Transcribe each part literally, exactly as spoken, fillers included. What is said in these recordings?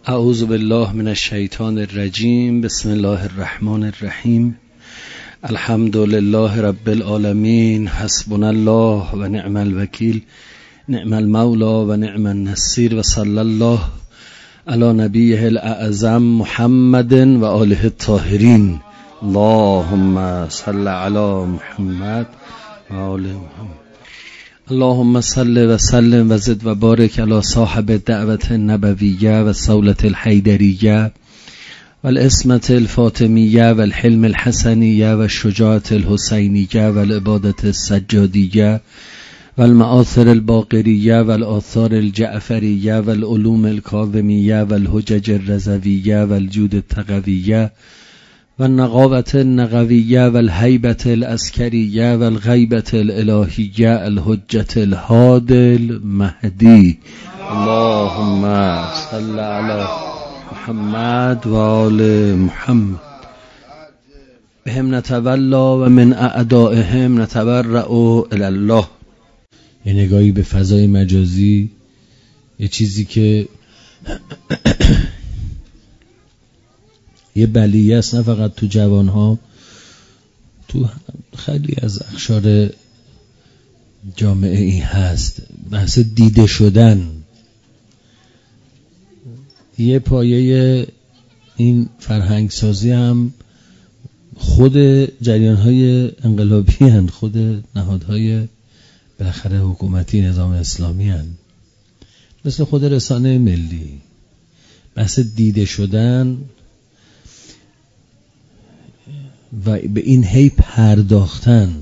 اعوذ بالله من الشیطان الرجیم. بسم الله الرحمن الرحیم. الحمد لله رب العالمین. حسبنا الله و نعم الوکیل، نعم المولا و نعم النصیر، و صلی الله علی نبیه الاعظم محمد و آله الطاهرین. اللهم صل علی محمد و آل محمد. اللهم صل و سلم و زد و بارک علی صاحب دعوت النبویه و صولت الحیدریه و الاسمت الفاطمیه و الحلم الحسنیه و الشجاعت الحسینیه و العبادت السجادیه و المآثر الباقریه و الآثار الجعفریه و العلوم الکاظمیه و الحجج الرضویه و الجود التقویه و النقاوة النقویه و الهیبة العسکریه و الغیبة الالهیه الحجة الهادی المهدی. اللهم صل علی محمد و آل محمد. بهم نتولا و من اعدائهم نتبرأ الی الله. یه نگاهی به فضای مجازی، یه چیزی که یه بلیه است، نه فقط تو جوانها، تو خیلی از اقشار جامعه این هست. بحث دیده شدن. یه پایه این فرهنگ سازی هم خود جریان‌های انقلابی هستند، خود نهادهای بالاخره حکومتی نظام اسلامی هستند، مثل خود رسانه ملی. بحث دیده شدن و به این هی پرداختن.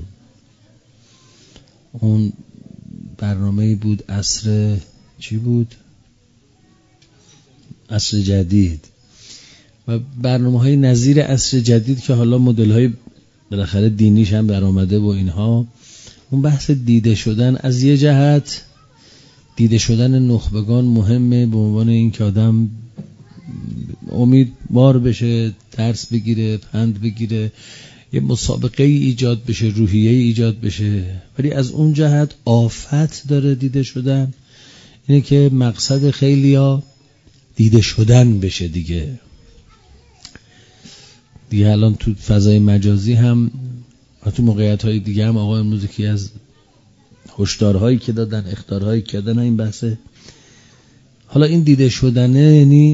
اون برنامه‌ای بود، عصر چی بود؟ عصر جدید و برنامه‌های نظیر عصر جدید که حالا مدل‌های بالاخره دینیش هم در آمده و اینها. اون بحث دیده شدن، از یه جهت دیده شدن نخبگان مهمه به عنوان این که آدم امیدوار بشه، درس بگیره، پند بگیره، یه مسابقه ای ایجاد بشه، روحیه ای ایجاد بشه. ولی از اون جهت آفت داره دیده شدن، اینه که مقصد خیلیا دیده شدن بشه دیگه. دیگه الان تو فضای مجازی هم و تو موقعیت های دیگه هم آقای امروز که از هشدارهایی که دادن، اخطارهایی که دادن، این بحثه. حالا این دیده شدنه یعنی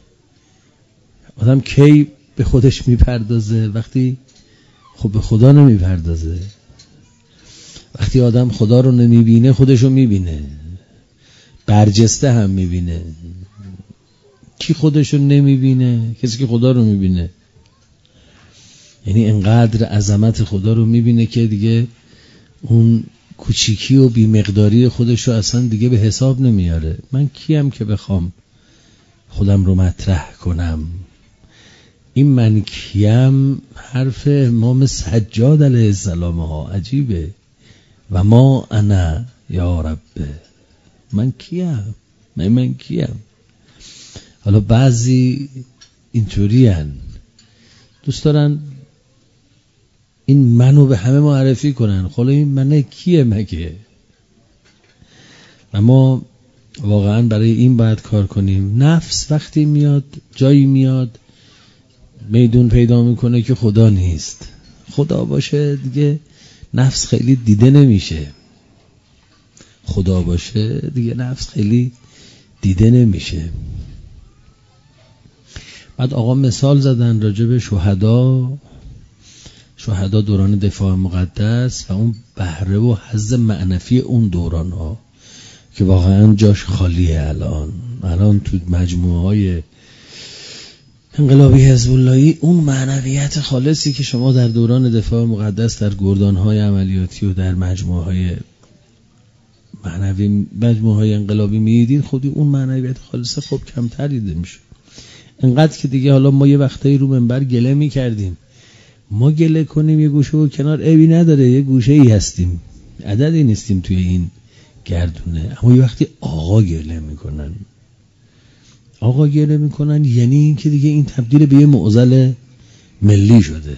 آدم کی به خودش میپردازه؟ وقتی خب به خدا نمیپردازه. وقتی آدم خدا رو نمیبینه خودشو میبینه، برجسته هم میبینه. کی خودشو نمیبینه؟ کسی که خدا رو میبینه. یعنی انقدر عظمت خدا رو میبینه که دیگه اون کوچیکی و بیمقداری خودشو اصلا دیگه به حساب نمیاره. من کیم که بخوام خودم رو مطرح کنم؟ این من کیم حرف امام سجاد علیه السلام ها عجیبه. و ما انا یا رب، من کیم؟ من من کیم؟ حالا بعضی اینطوری هن، دوست دارن این منو به همه معرفی کنن. خلا این منه کیه مگه؟ و ما واقعا برای این باید کار کنیم. نفس وقتی میاد، جایی میاد میدون پیدا میکنه که خدا نیست. خدا باشه دیگه نفس خیلی دیده نمیشه. خدا باشه دیگه نفس خیلی دیده نمیشه. بعد آقا مثال زدن راجع به شهدا. شهدا دوران دفاع مقدس و اون بهره و حظ معنوی اون دوران ها که واقعا جاش خالیه. الان الان تو مجموعه های انقلابی حزب اللهی اون معنویت خالصی که شما در دوران دفاع مقدس در گردان‌های عملیاتی و در مجموعه‌های معنوی، مجموعه‌های انقلابی می‌دیدین، خودی اون معنویت خالص خب کمتر دیده میشه. انقدر که دیگه حالا ما یه وقتایی رو منبر گله می‌کردیم. ما گله کنیم یه گوشه و کنار عیبی نداره، یه گوشه‌ای هستیم، عددی نیستیم توی این گردونه. اما یه وقتی آقا گله میکنن، آقا گله میکنن یعنی این که دیگه این تبدیل به یه معضل ملی شده.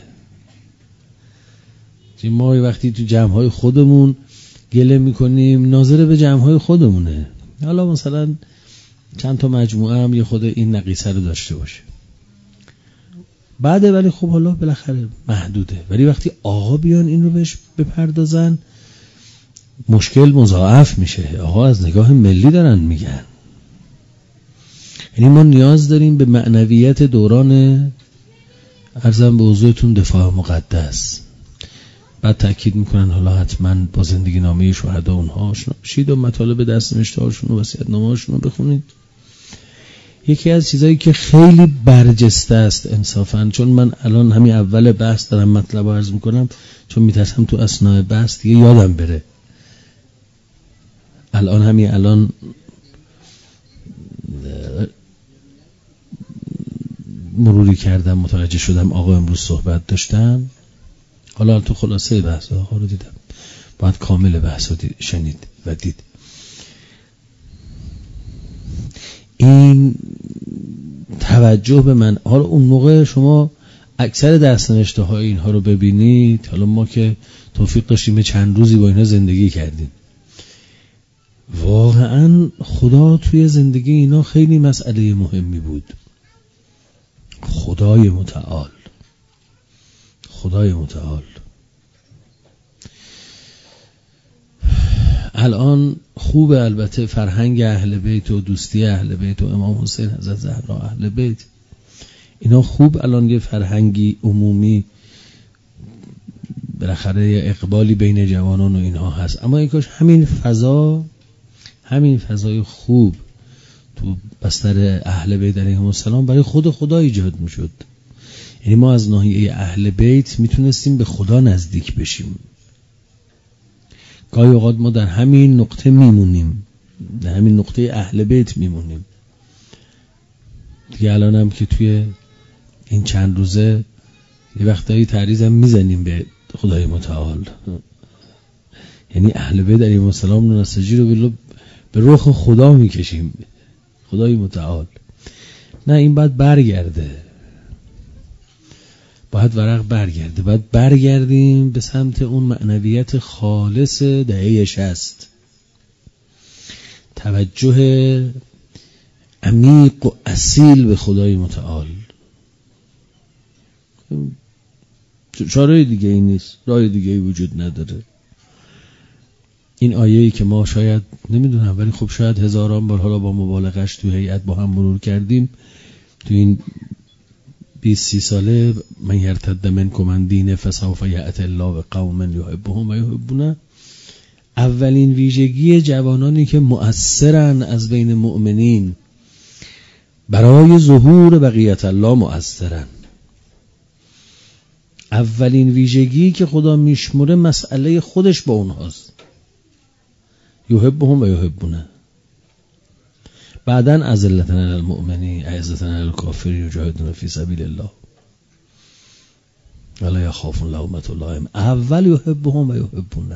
ما یه وقتی تو جمع‌های خودمون گله میکنیم، ناظر به جمع‌های خودمونه. حالا مثلا چند تا مجموعه هم یه خود این نقیصه رو داشته باشه بعده، ولی خب حالا بالاخره محدوده. ولی وقتی آقا بیان این رو بهش بپردازن مشکل مضاعف میشه. آقا از نگاه ملی دارن میگن، یعنی ما نیاز داریم به معنویت دوران عرضم به حضورتون دفاع مقدس. بعد تأکید میکنن حالا حتما با زندگی نامه شهدا اونها آشنا بشید و مطالب دست نوشته‌هاشون و وصیت‌نامه‌هاشون رو بخونید. یکی از چیزایی که خیلی برجسته است انصافاً، چون من الان همین اول بحث دارم مطلب رو عرض میکنم چون میترسم تو اثناء بحث دیگه یادم بره. الان همین الان مروری کردم متوجه شدم آقا امروز صحبت داشتم، حالا تو خلاصه بحث آقا رو دیدم، باید کامل بحث رو شنید و دید. این توجه به من، حالا اون موقع شما اکثر دستنوشته های اینها رو ببینید، حالا ما که توفیق داشتیم چند روزی با اینها زندگی کردیم، واقعا خدا توی زندگی اینا خیلی مسئله مهمی بود. خدای متعال، خدای متعال. الان خوبه البته فرهنگ اهل بیت و دوستی اهل بیت و امام حسین حضرت زهرا اهل بیت، اینا خوب الان یه فرهنگی عمومی بالاخره اقبالی بین جوانان و اینها هست، اما اینکاش همین فضا، همین فضای خوب تو بستر اهل بیت علیهم السلام برای خود خدا ایجاد میشد. یعنی ما از ناحیه اهل بیت میتونستیم به خدا نزدیک بشیم. گاهی اوقات ما در همین نقطه میمونیم، در همین نقطه اهل بیت میمونیم دیگه. الان هم که توی این چند روزه یه وقتایی تعریض هم میزنیم به خدای متعال، یعنی اهل بیت علیهم السلام نسجی رو به رخ خدا میکشیم، خدای متعال. نه، این باید برگرده، باید ورق برگرده، باید برگردیم به سمت اون معنویت خالص دهه شصت، توجه عمیق و اصیل به خدای متعال. چاره دیگه ای نیست، راه دیگه ای وجود نداره. این آیه‌ای که ما شاید نمیدونم ولی خب شاید هزاران بار حالا با مبالغش تو هیئت با هم مرور کردیم تو این بیست سی ساله، من یرتد منکم عن دینه فسوف یأتی الله بقوم یحبهم و یحبونه. اولین ویژگی جوانانی که مؤثرن از بین مؤمنین، برای ظهور بقیت الله مؤثرن، اولین ویژگی که خدا میشمره مسئله خودش با اونهاست، یحبهم و یحبونه. بعدن اذلة علی المؤمنین اعزة علی الکافرین یجاهدون فی سبیل الله ولا یخافون لومة لائم. اول یحبهم و یحبونه،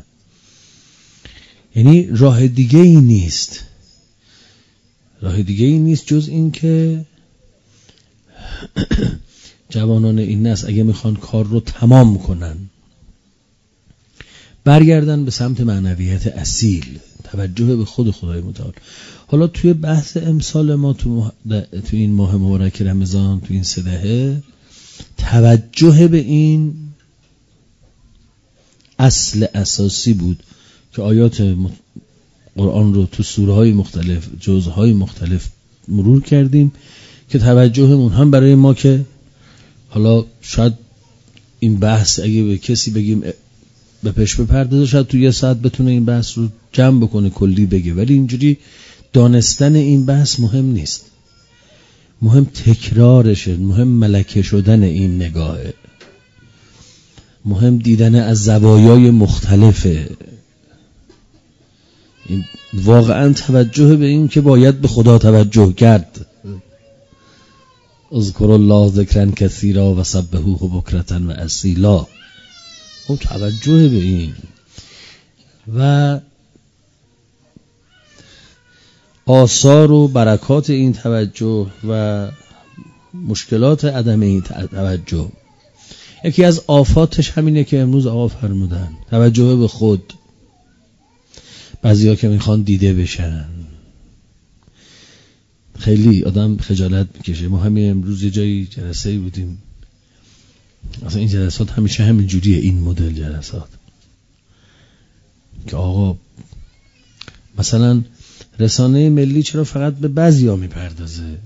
یعنی راه دیگه ای نیست، راه دیگه ای نیست جز این که جوانان این نسل اگه میخوان کار رو تمام کنن برگردن به سمت معنویت اصیل، توجه به خود خدای متعال. حالا توی بحث امسال ما تو, مح... تو این ماه مبارک رمضان، تو این سه دهه، توجه به این اصل اساسی بود که آیات قرآن رو تو سوره های مختلف، جزءهای مختلف مرور کردیم که توجهمون هم برای ما که حالا شاید این بحث اگه به کسی بگیم به پیش بپردازه شاید تو یه ساعت بتونه این بحث رو جمع بکنه، کلی بگه، ولی اینجوری دانستن این بحث مهم نیست، مهم تکرارشه، مهم ملکه شدن این نگاهه، مهم دیدن از زوایای مختلفه، این واقعا توجه به این که باید به خدا توجه کرد. اذکر الله ذکرا کثیرا و سبحوه بکرة و اصیلا. اون توجه به این و آثار و برکات این توجه و مشکلات عدم این توجه. یکی از آفاتش همینه که امروز آقا فرمودن، توجه به خود. بعضیا که میخوان دیده بشن، خیلی آدم خجالت میکشه. ما همین امروز یه جایی جلسه‌ای بودیم، اصلا این جلسات همیشه همین جوریه، این مدل جلسات که آقا مثلا رسانه ملی چرا فقط به بعضیا میپردازه؟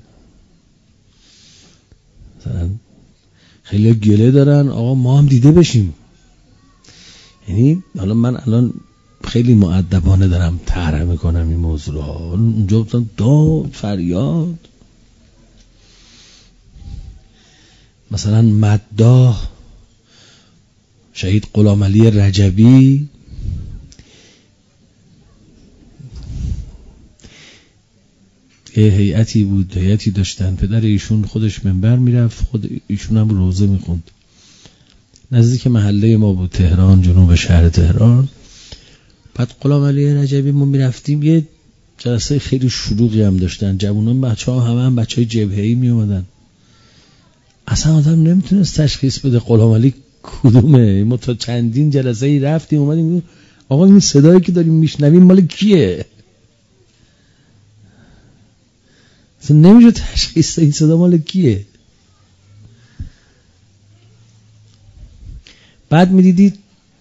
مثلا خیلی گله دارن آقا ما هم دیده بشیم. یعنی حالا من الان خیلی مؤدبانه دارم طرح میکنم این موضوع رو، اونجا بودن داد فریاد، مثلا مداح شهید غلامعلی رجبی یه هیئتی بود، هیئتی داشتن، پدر ایشون خودش منبر میرفت، خود ایشون هم روزه میخوند، نزدیک محله ما بود، تهران، جنوب شهر تهران. بعد غلامعلی رجبی ما میرفتیم، یه جلسه خیلی شلوغی هم داشتن، جوانان بچه ها همه هم بچه های جبهه‌ای می اومدن، اصلا آدم نمیتونست تشخیص بده غلامعلی کدومه. ما تا چندین جلسه ای رفتیم اومدیم آقا این صدایی که داریم میشنویم مال کیه؟ اصلا نمیشه تشخیص این صدا مال کیه. بعد میدیدید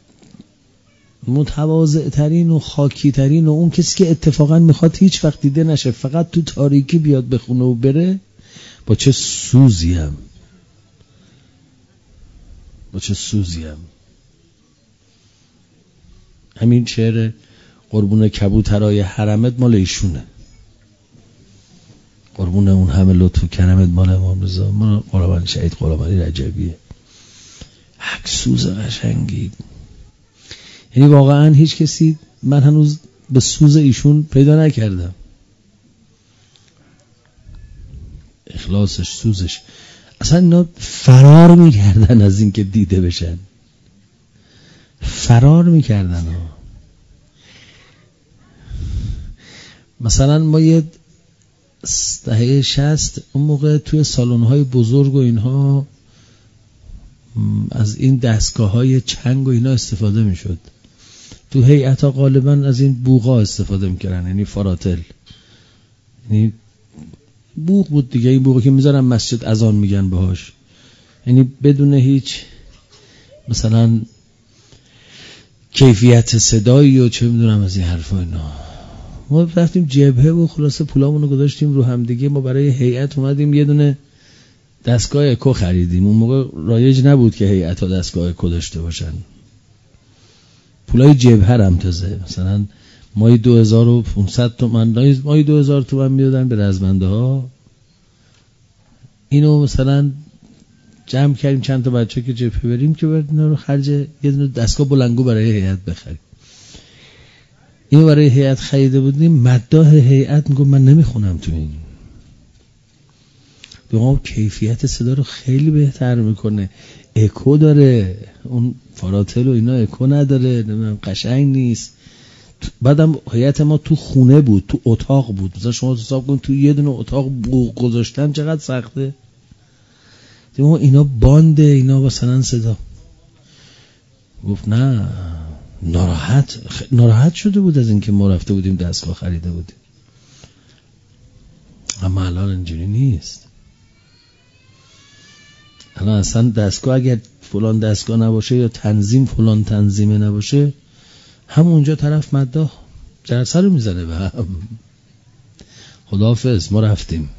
متواضع ترین و خاکی ترین و اون کسی که اتفاقا میخواد هیچ وقت دیده نشه، فقط تو تاریکی بیاد بخونه و بره، با چه سوزیم با چه سوزیم همین شعر قربون کبوترای حرمت مال ایشونه، قربون اون همه لطف و کرمت مال امام رضا، مال غلامعلی شهید غلامعلی رجبیه. حق سوز قشنگی. یعنی واقعا هیچ کسی، من هنوز به سوز ایشون پیدا نکردم، اخلاصش، سوزش. اصلا اینا فرار میکردن از این که دیده بشن، فرار میکردن ها. مثلا ما یه دهه شصت اون موقع توی سالن‌های بزرگ و اینها از این دستگاه‌های چنگ و اینا استفاده میشد. تو هیئت‌ها غالبا از این بوقا استفاده میکردن، یعنی فاراتل، یعنی بوق بود دیگه، این بوقی که میذارن مسجد اذان میگن باهاش، یعنی بدون هیچ مثلا کیفیت صدایی و چه میدونم از این حرفا اینا. ما رفتیم جبهه و خلاصه پولامونو گذاشتیم رو هم دیگه. ما برای هیئت اومدیم یه دونه دستگاه اکو خریدیم. اون موقع رایج نبود که هیئت‌ها دستگاه اکو داشته باشن. پولای جبهه هم تازه مثلا مایی دو هزار و پانصد تومن، مایی دو هزار تومن میدادن به رزمنده ها. اینو مثلا جمع کردیم چند تا بچه که جبهه بریم که بریم رو خرج یه دونه دستگاه بلنگو برای هیئت بخریم. اینو برای هیئت خریده بودیم. مداح هیئت میگه من نمیخونم تو این، بگم کیفیت صدا رو خیلی بهتر میکنه، اکو داره، اون فاراتل و اینا اکو نداره، نمیدونم قشنگ نیست. بعدم هیئت ما تو خونه بود، تو اتاق بود. مثلا شما حساب کن تو یه دونه اتاق بوق گذاشتن چقدر سخته. دیگه اینا بانده، اینا مثلا صدا. گفت نه، ناراحت خ... ناراحت شده بود از اینکه ما رفته بودیم دستگاه خریده بودیم. اما الان اینجوری نیست. الان اصلا دستگاه اگر فلان دستگاه نباشه یا تنظیم فلان تنظیمه نباشه، همونجا طرف مداح جرسه رو میزنه به هم. خداحافظ ما رفتیم.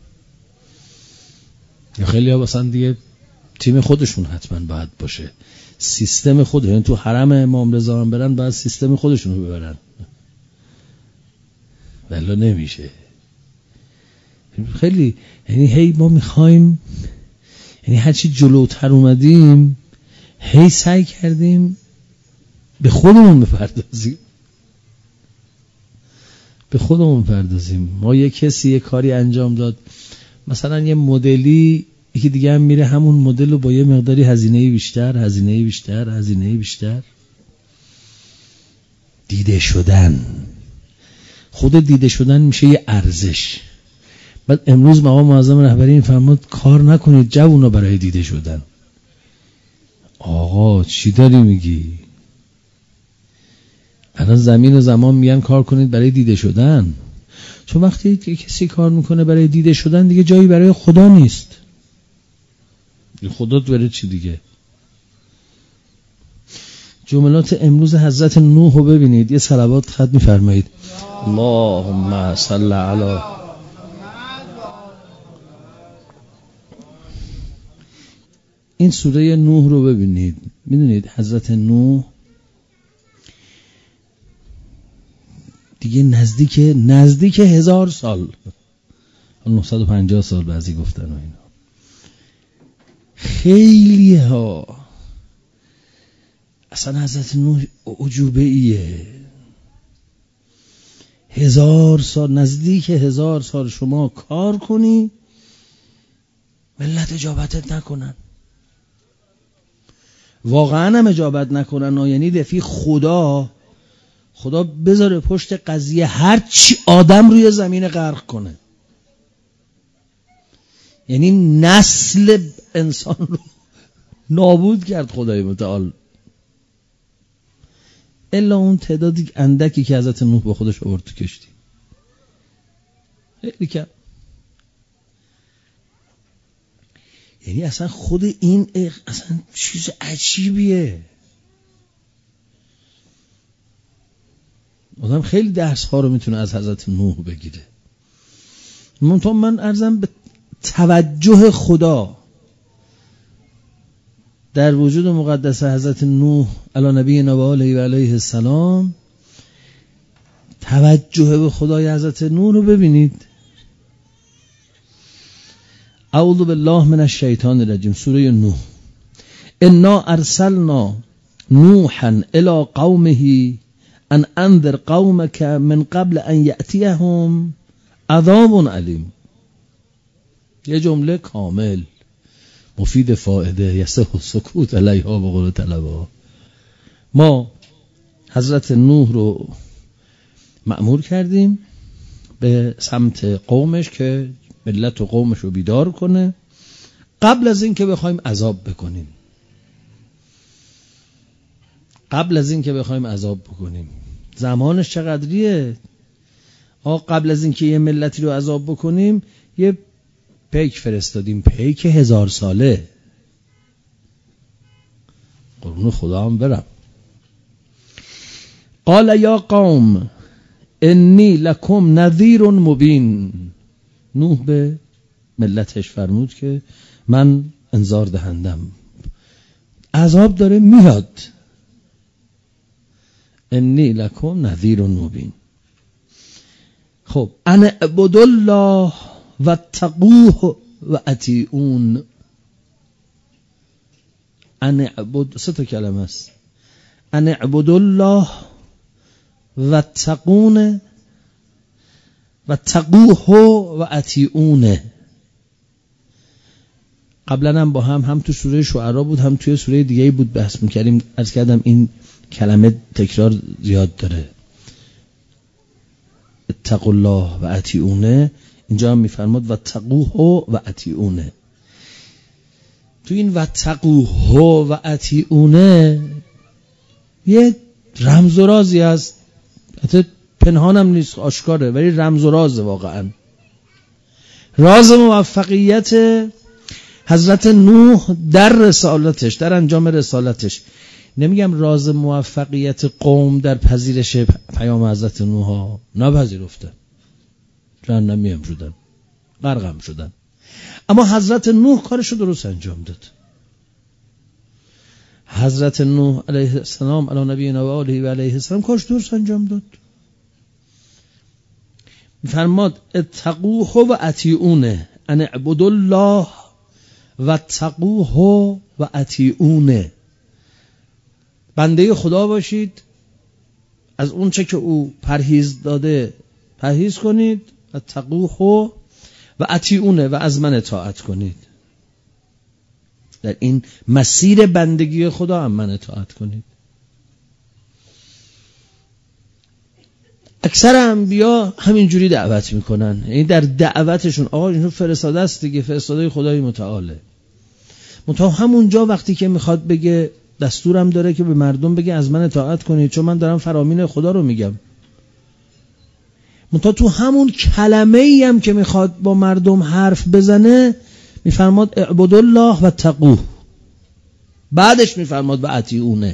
یا خیلی ها مثلا دیگه تیم خودشون حتما باید باشه، سیستم خود، یعنی تو حرم امام رضا هم برن باید سیستم خودشون رو ببرن، ولی نمیشه. خیلی یعنی هی ما میخوایم، یعنی هرچی جلوتر اومدیم هی سعی کردیم به خودمون بپردازیم به خودمون بپردازیم. ما یه کسی یه کاری انجام داد، مثلا یه مدلی، یکی دیگه هم میره همون مدل رو با یه مقداری هزینه بیشتر هزینه بیشتر هزینه بیشتر دیده شدن. خود دیده شدن میشه یه ارزش. بعد امروز مقام معظم رهبری این فرمود کار نکنید جوونا برای دیده شدن. آقا چی داری میگی؟ الان زمین و زمان میگن کار کنید برای دیده شدن. چون وقتی کسی کار میکنه برای دیده شدن دیگه جایی برای خدا نیست. خدا بره چی دیگه؟ جملات امروز حضرت نوح رو ببینید، یه صلوات ختم می‌فرمایید. اللهم صل علی. این سوره نوح رو ببینید، میدونید حضرت نوح دیگه نزدیک نزدیک هزار سال، نهصد و پنجاه سال بعضی گفتن و اینا، خیلی ها. اصلا حضرت نوح عجوبه ایه. هزار سال، نزدیک هزار سال شما کار کنی ملت اجابتت نکنن، واقعا هم اجابت نکنن، یعنی دفعی خدا خدا بذاره پشت قضیه هر چی آدم روی زمین غرق کنه، یعنی نسل انسان رو نابود کرد خدای متعال، الا اون تعدادی اندکی که حضرت نوح با خودش آورد تو کشتی. خیلی کم. یعنی اصلا خود این اصلا چیز عجیبیه. آدم خیلی درس ها رو میتونه از حضرت نوح بگیره. منتها من عرضم به توجه خدا در وجود مقدس حضرت نوح علی نبی و آله و علیه السلام، توجه به خدای حضرت نوح رو ببینید. اعوذ بالله من الشیطان الرجیم، سوره نوح. انا ارسلنا نوحا الی قومه ان انذر قومك من قبل ان یأتیهم عذاب علیم. یه جمله کامل مفید فائده، یصح سکوت علیها به قول طلبه. ما حضرت نوح رو مأمور کردیم به سمت قومش که ملت و قومش رو بیدار کنه قبل از این که بخوایم عذاب بکنیم. قبل از این که بخوایم عذاب بکنیم زمانش چقدریه؟ آه قبل از این که یه ملتی رو عذاب بکنیم یه پیک فرستادیم، پیک هزار ساله. قربون خدا هم برم. قال یا قوم انی لکم نذیر مبین. نوح به ملتش فرمود که من انذار دهندم، عذاب داره میاد. انی لکم نذیر مبین. خب ان اعبدوا الله واتقوه واطیعون. ان اعبد سه تا کلمه است. ان اعبدوا الله واتقون واتقوه واطیعون. قبلا هم با هم هم تو سوره شعرا بود هم توی سوره دیگه بود بحث می‌کردیم. عرض کردم این کلمه تکرار زیاد داره. اتقوا الله و اطیعونه، اینجا هم میفرماد و تقوه و اطیعونه. تو این و تقوه و اطیعونه یه رمز و رازی هست، حتی پنهانم نیست، آشکاره، ولی رمز و راز واقعا. راز موفقیت حضرت نوح در رسالتش، در انجام رسالتش. نمیگم راز موفقیت قوم در پذیرش پیام حضرت نوح ها، نپذیرفتن، جهنمی هم شدن، غرقم شدن، اما حضرت نوح کارشو درست انجام داد. حضرت نوح علیه السلام علی نبی و آله و علیه السلام کارش درست انجام داد. میفرماد اتقوه و اطیعونه، ان اعبدوا الله و اتقوه و اطیعونه. بنده خدا باشید، از اون چه که او پرهیز داده پرهیز کنید، و تقوه و اطیعونه، و از من اطاعت کنید. در این مسیر بندگی خدا هم من اطاعت کنید. اکثر انبیا همینجوری دعوت میکنن، یعنی در دعوتشون آقا اینو فرستاده است دیگه، فرستاده خدای متعاله. منتها همونجا وقتی که میخواد بگه دستورم داره که به مردم بگه از من اطاعت کنید، چون من دارم فرامین خدا رو میگم. منتها تو همون کلمه ای هم که میخواد با مردم حرف بزنه میفرماد اعبدوا الله و اتقوه، بعدش میفرماد و اطیعونه.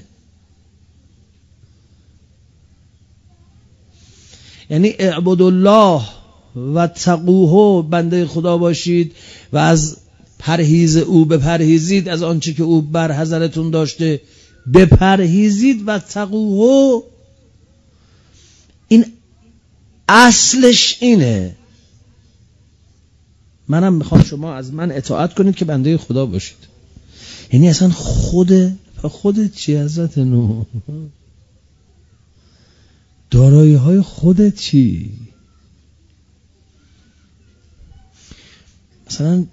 یعنی اعبدوا الله و اتقوه، بنده خدا باشید و از پرهیز او بپرهیزید، از آنچه که او بر حضرتون داشته بپرهیزید. و اتقوه این اصلش اینه، منم میخوام شما از من اطاعت کنید که بنده خدا باشید. یعنی اصلا خود خودت چی حضرت نوح؟ دارایی های خودت چی؟ مثلا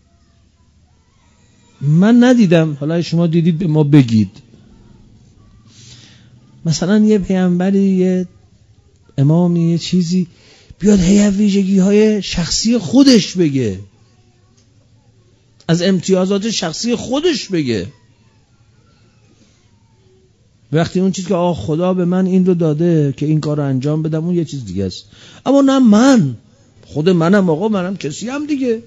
من ندیدم، حالا شما دیدید به ما بگید. مثلا یه پیامبری، یه امامی، یه چیزی بیاد هی ویژگی های شخصی خودش بگه، از امتیازات شخصی خودش بگه. وقتی اون چیز که آه خدا به من این رو داده که این کار رو انجام بدم، اون یه چیز دیگه است. اما نه، من خود منم، آقا منم کسی هم دیگه.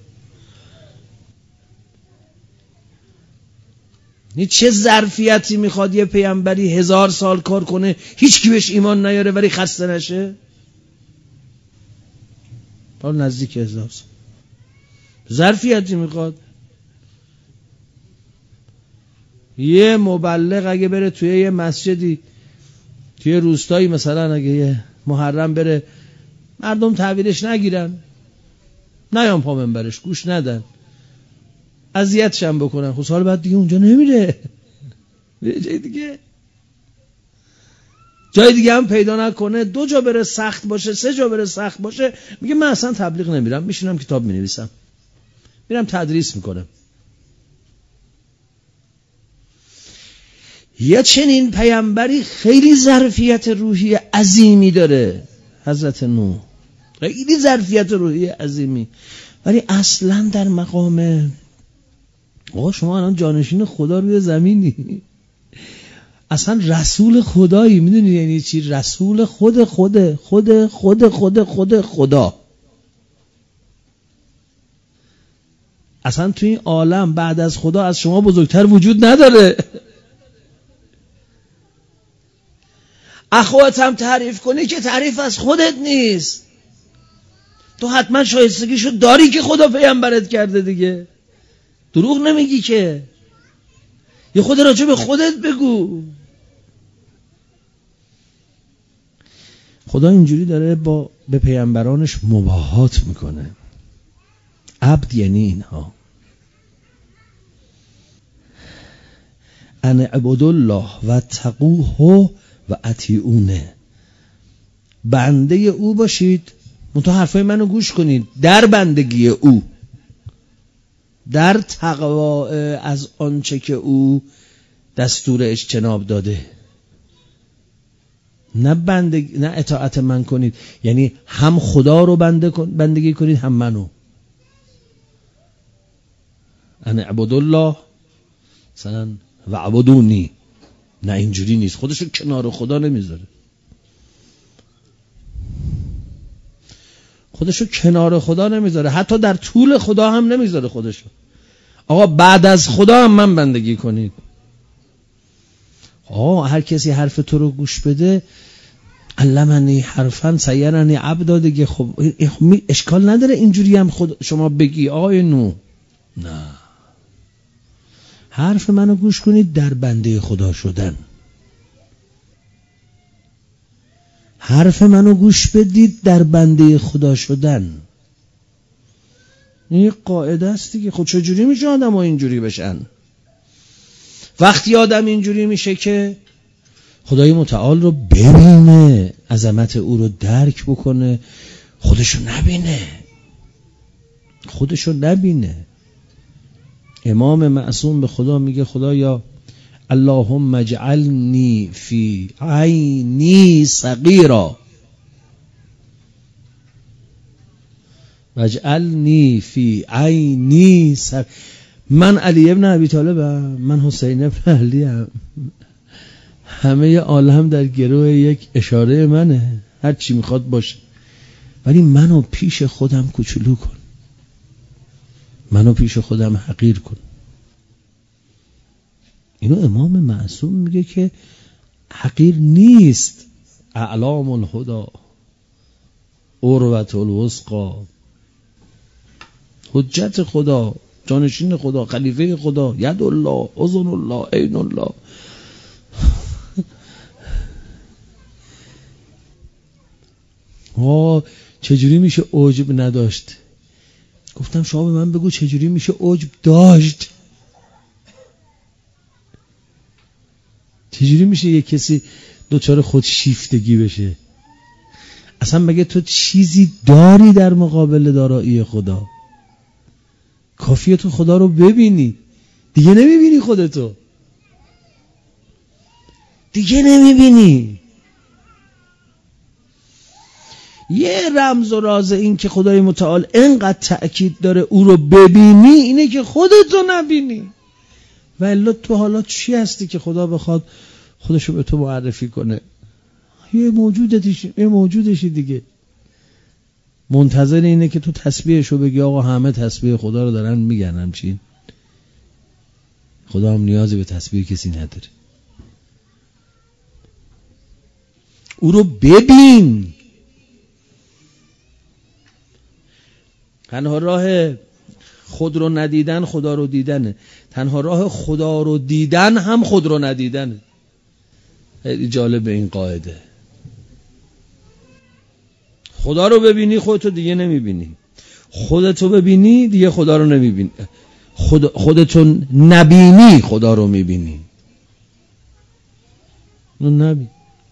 چه ظرفیتی میخواد یه پیامبری هزار سال کار کنه هیچ کی بهش ایمان نیاره ولی خسته نشه؟ حالا نزدیک هزار سال ظرفیتی میخواد. یه مبلغ اگه بره توی یه مسجدی توی روستایی، مثلا اگه یه محرم بره، مردم تحویلش نگیرن، نیان پا منبرش، گوش ندن، اذیتش هم بکنن، خب سال بعد دیگه اونجا نمیره، میره جای دیگه. جای دیگه هم پیدا نکنه، دو جا بره سخت باشه، سه جا بره سخت باشه، میگه من اصلا تبلیغ نمیرم، میشینم کتاب مینویسم، میرم تدریس میکنم. یا چنین پیامبری خیلی ظرفیت روحی عظیمی داره، حضرت نوح خیلی ظرفیت روحی عظیمی، ولی اصلا در مقام آقا شما الان جانشین خدا روی زمینی، اصلا رسول خدایی. میدونی یعنی چی؟ رسول خود خود خود خود خود خود خدا. اصلا تو این عالم بعد از خدا از شما بزرگتر وجود نداره. اخوات هم تعریف کنی که تعریف از خودت نیست، تو حتما شایستگیشو داری که خدا پیامبرت کرده دیگه، دروغ نمیگی که. یه خود راجع به خودت بگو. خدا اینجوری داره با به پیامبرانش مباهات میکنه. عبد یعنی اینها، ان اعبدوا الله و اتقوه و اطیعونه، بنده او باشید، منتها حرفای منو گوش کنید در بندگی او، در تقوا از آنچه که او دستور اجتناب داده. نه بندگی، نه اطاعت من کنید، یعنی هم خدا رو بنده کن، بندگی کنید، هم منو. ان اعبدوا الله مثلا و عبدونی، نه اینجوری نیست، خودشو کنار خدا نمیذاره، خودشو کنار خدا نمیذاره، حتی در طول خدا هم نمیذاره خودشو. آقا بعد از خدا هم من بندگی کنید. آقا هر کسی حرف تو رو گوش بده، علمنی حرفا سیرنی عبدا دیگه، خب اشکال نداره اینجوری هم خود شما بگی آقای نو، نه، حرف منو گوش کنید در بنده خدا شدن، حرف منو گوش بدید در بنده خدا شدن. این قاعده است دیگه. خود چجوری میشه آدم ها اینجوری بشن؟ وقتی آدم اینجوری میشه که خدای متعال رو ببینه، عظمت او رو درک بکنه، خودشو نبینه، خودشو نبینه. امام معصوم به خدا میگه خدایا اللهم اجعلنی فی عینی صغیرا واجعلنی فی عینی صغیرا. من علی ابن ابی طالبم، من حسین ابن علیم، همه عالم در گروه یک اشاره منه، هر چی میخواد باشه. ولی منو پیش خودم کوچولو کن، منو پیش خودم حقیر کن. اینو امام معصوم میگه که حقیر نیست. اعلام الهدى، عروة الوثقی، حجت خدا، جانشین خدا، خلیفه خدا، ید الله، اذن الله، عین الله. ها چجوری میشه عجب نداشت؟ گفتم شما به من بگو چجوری میشه عجب داشت؟ چجوری میشه یک کسی دوچار خود شیفتگی بشه؟ اصلا مگه تو چیزی داری در مقابل دارایی خدا؟ کافیه تو خدا رو ببینی، دیگه نمیبینی خودتو، دیگه نمیبینی. یه رمز و راز این که خدای متعال اینقدر تأکید داره او رو ببینی اینه که خودتو نبینی. و الا تو حالا چی هستی که خدا بخواد خودشو به تو معرفی کنه؟ یه موجودشی، یه موجودشی دیگه. منتظر اینه که تو تسبیحشو بگی آقا همه تسبیح خدا رو دارن میگن همچین. خدا هم نیازی به تسبیح کسی نداره. او رو ببین. تنها راه خود رو ندیدن خدا رو دیدنه. تنها راه خدا رو دیدن هم خود رو ندیدنه. خیلی جالب این قاعده. خدا رو ببینی خودتو دیگه نمیبینی، خودتو ببینی دیگه خدا رو نمیبینی، خود خودتو نبینی خدا رو میبینی. نبی.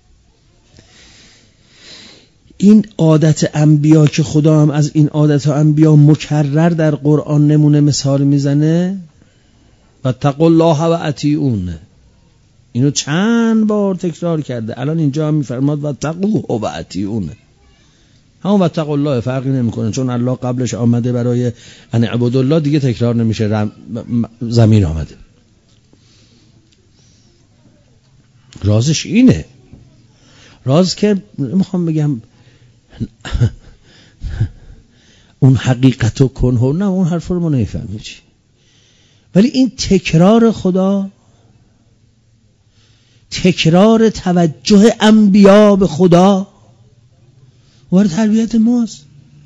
این عادت انبیا که خدا هم از این عادت انبیا مکرر در قرآن نمونه مثال میزنه. و اتقوا الله و اطیعون، اینو چند بار تکرار کرده. الان اینجا هم میفرماد و اتقوه و اطیعون. همون و اتقوا الله فرقی نمیکنه، چون الله قبلش آمده برای ان اعبدوا الله، دیگه تکرار نمیشه، زمین آمده. رازش اینه. راز که میخوام بگم اون حقیقتو کنه، نه اون حرف رو ما نمیفهمیم چی، ولی این تکرار خدا، تکرار توجه انبیا به خدا وارد تربیت ماست،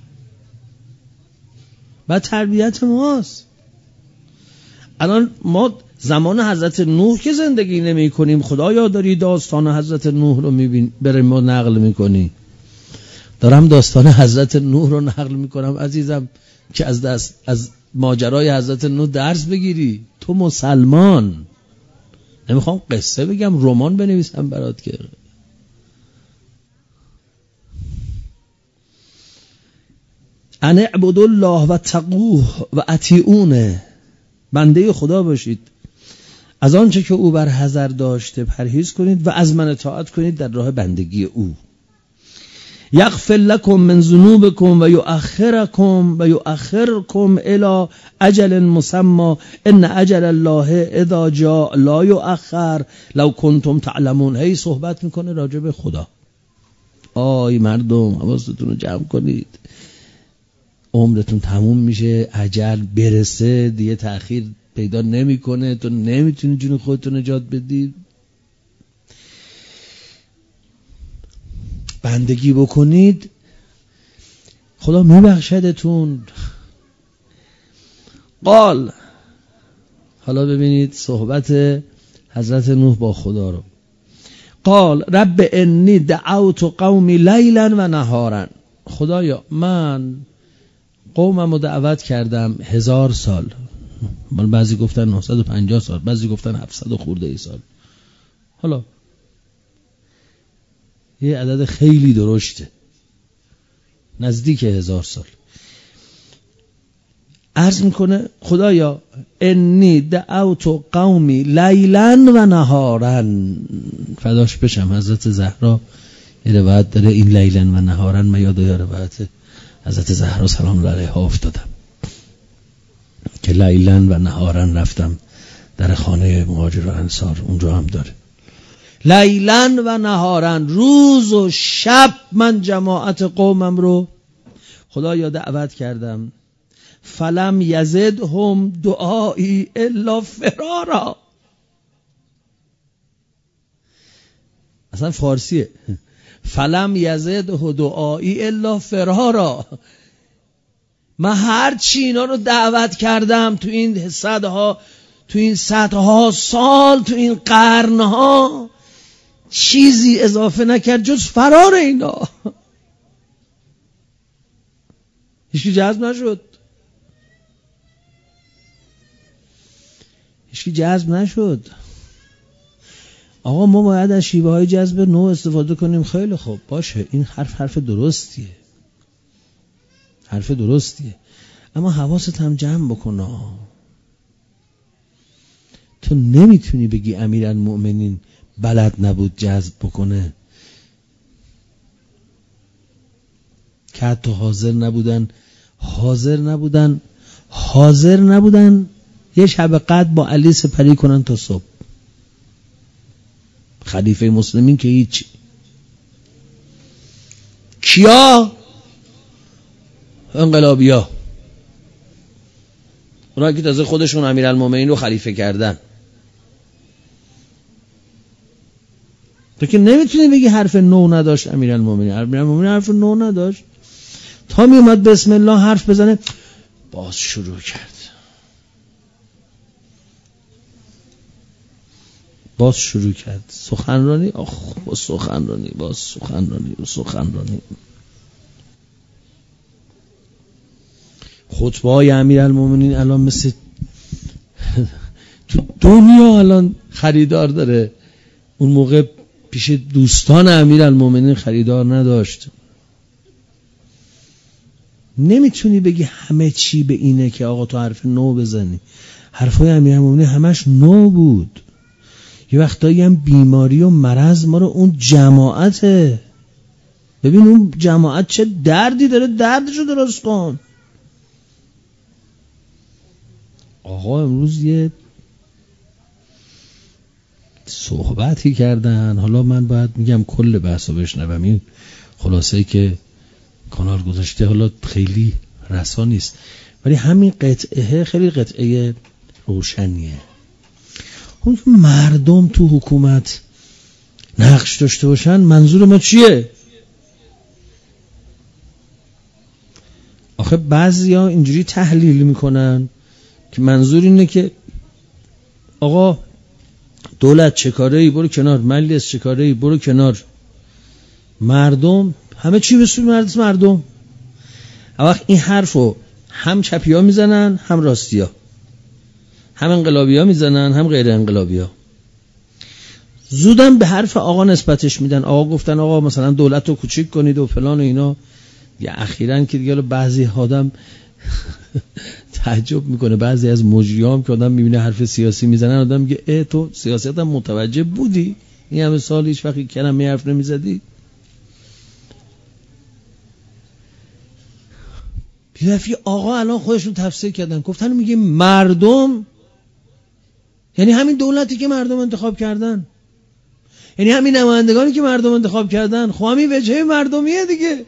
بعد تربیت ماست. الان ما زمان حضرت نوح که زندگی نمی کنیم، خدایا داری داستان حضرت نوح رو میبین برای ما نقل میکنی. دارم داستان حضرت نوح رو نقل میکنم عزیزم که از دست از ماجرای حضرت نوح درس بگیری. تو مسلمان، نمیخوام قصه بگم، رمان بنویسم برات که ان اعبدوا الله و اتقوه و اطیعونه، بنده خدا باشید، از آنچه که او بر حذر داشته پرهیز کنید و از من اطاعت کنید در راه بندگی او. یغفر لکم من ذنوبکم و یؤخرکم و یؤخرکم الی اجل مسمى ان اجل الله اذا جاء لا یؤخر لو کنتم تعلمون. هی صحبت میکنه راجع به خدا. آی مردم حواستون رو جمع کنید، عمرتون تموم میشه، اجل برسه، دیگه تأخیر پیدا نمیکنه، تو نمیتونی جون خودتو نجات بدی. بندگی بکنید خدا میبخشدتون. قال، حالا ببینید صحبت حضرت نوح با خدا رو. قال رب انی دعوت قومی لیلا و نهارا. خدایا من قومم رو دعوت کردم هزار سال، بعضی گفتن نهصد و پنجاه سال، بعضی گفتن هفتصد و خورده ای سال. حالا یه عدد خیلی درشته، نزدیک هزار سال. عرض میکنه خدایا انی دعوت قومی لیلا و نهارا. فداش بشم حضرت زهرا یه روایت داره این لیلا و نهارا، من یاد روایت حضرت زهرا سلام الله علیها افتادم که لیلا و نهارا رفتم در خانه مهاجر و انصار، اونجا هم داره لیلا و نهارا، روز و شب من جماعت قومم رو خدایا دعوت کردم فلم یزدهم دعایی الا فرارا. اصلا فارسیه. فلم یزده دعایی الا فرارا. من هر چی اینا رو دعوت کردم تو این صدها تو این صدها سال تو این قرنها چیزی اضافه نکرد جز فرار اینا. هیچکی جذب نشد. هیچکی جذب نشد. آقا ما باید از شیوه های جذب نو استفاده کنیم. خیلی خوب باشه، این حرف حرف درستیه، حرف درستیه، اما حواست هم جمع بکن. تو نمیتونی بگی امیرالمؤمنین بلد نبود جذب بکنه که حتی حاضر نبودن حاضر نبودن حاضر نبودن یه شب قدر با علی سپری کنن تا صبح. خلیفه مسلمین که هیچ. کیا؟ انقلابیا، اونا که تازه خودشون امیرالمومنین رو خلیفه کردن. تو که نمیتونی بگی حرف نو نداشت امیرالمومنین. امیرالمومنین حرف نو نداشت. تا می اومد بسم الله حرف بزنه باز شروع کرد، باز شروع کرد سخنرانی. آخ با سخنرانی باز سخنرانی و سخنرانی. خطبه های امیرالمومنین الان مثل تو دنیا الان خریدار داره. اون موقع پیش دوستان امیرالمومنین خریدار نداشت. نمیتونی بگی همه چی به اینه که آقا تو حرف نو بزنی. حرفای امیرالمومنین همش نو بود. یه وقتایی هم بیماری و مرض ما رو اون جماعته. ببین اون جماعت چه دردی داره، دردشو درست کن. آقا امروز یه صحبتی کردن، حالا من باید میگم کل بحثو بشنوم، این خلاصه‌ای که کانال گذاشته حالا خیلی رسا نیست، ولی همین قطعه خیلی قطعه روشنیه. اون مردم تو حکومت نقش داشته باشن منظور ما چیه؟ آخه بعضیا اینجوری تحلیل میکنن که منظور اینه که آقا دولت چه کاره‌ای برو کنار، مجلس چه کاره‌ای برو کنار، مردم همه چی به سوی مردم. وقت این حرفو هم چپیا میزنن هم راستیا، هم انقلابیا میزنن هم غیر انقلابیا. زودم به حرف آقا نسبتش میدن. آقا گفتن آقا مثلا دولت رو کوچیک کنید و فلان و اینا. یا اخیراً که دیگه بعضی آدم تعجب میکنه، بعضی از مجریام که آدم میبینه حرف سیاسی میزنن آدم میگه اه تو سیاست هم متوجه بودی؟ این همه سال هیچ وقتی کلمه حرف نمیزدی؟ بیرفی آقا الان خودشون تفسیر کردن، گفتن میگه مردم یعنی همین دولتی که مردم انتخاب کردن، یعنی همین نمایندگانی که مردم انتخاب کردن. خب همین وجهه مردمیه دیگه.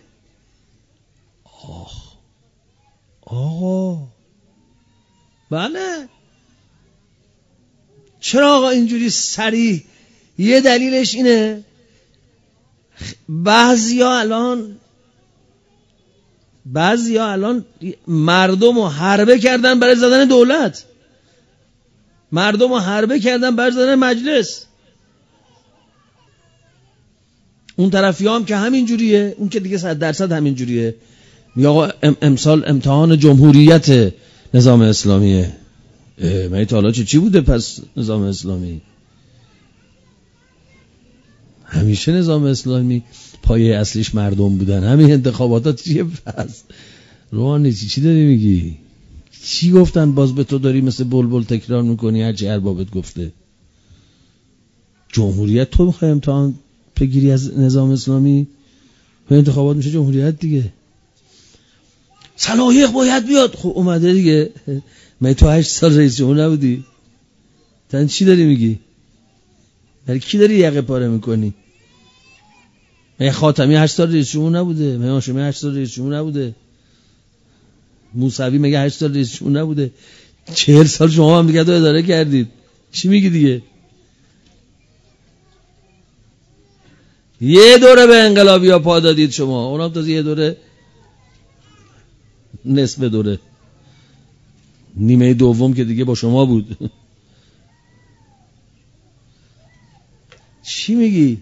آخ آقا بله، چرا آقا اینجوری سریع؟ یه دلیلش اینه بعضیا الان بعضیا الان مردم رو حربه کردن برای زدن دولت، مردم رو حربه کردن برای زدن مجلس. اون طرفی هم که همین جوریه، اون که دیگه صد درصد همین جوریه. میگه آقا امسال امتحان جمهوریت نظام اسلامیه. من تا حالا چه چی بوده پس نظام اسلامی؟ همیشه نظام اسلامی پایه اصلیش مردم بودن. همین انتخابات چیه پس؟ روحانی چی چی داری میگی؟ چی گفتن باز به تو داری مثل بلبل تکرار میکنی هرچی اربابت گفته؟ جمهوریت تو میخوای امتحان بگیری از نظام اسلامی؟ و انتخابات میشه جمهوریت دیگه. صلاحیق باید بیاد. خب اومده دیگه. من تو هشت سال رئیس جمهور نبودی؟ تن چی داری میگی؟ برای کی داری یقه پاره میکنی؟ من خاتمی هشت سال رئیس جمهور نبوده؟ من هاشمی هشت سال رئیس جمهور نبوده؟ موسوی مگه هشت سال رئیس جمهور نبوده؟ چهل سال شما هم دیگه اداره کردید، چی میگی دیگه؟ یه دوره به انقلابی ها پا دادید شما، اونم تازه یه دوره نصف دوره، نیمه دوم که دیگه با شما بود. چی میگی؟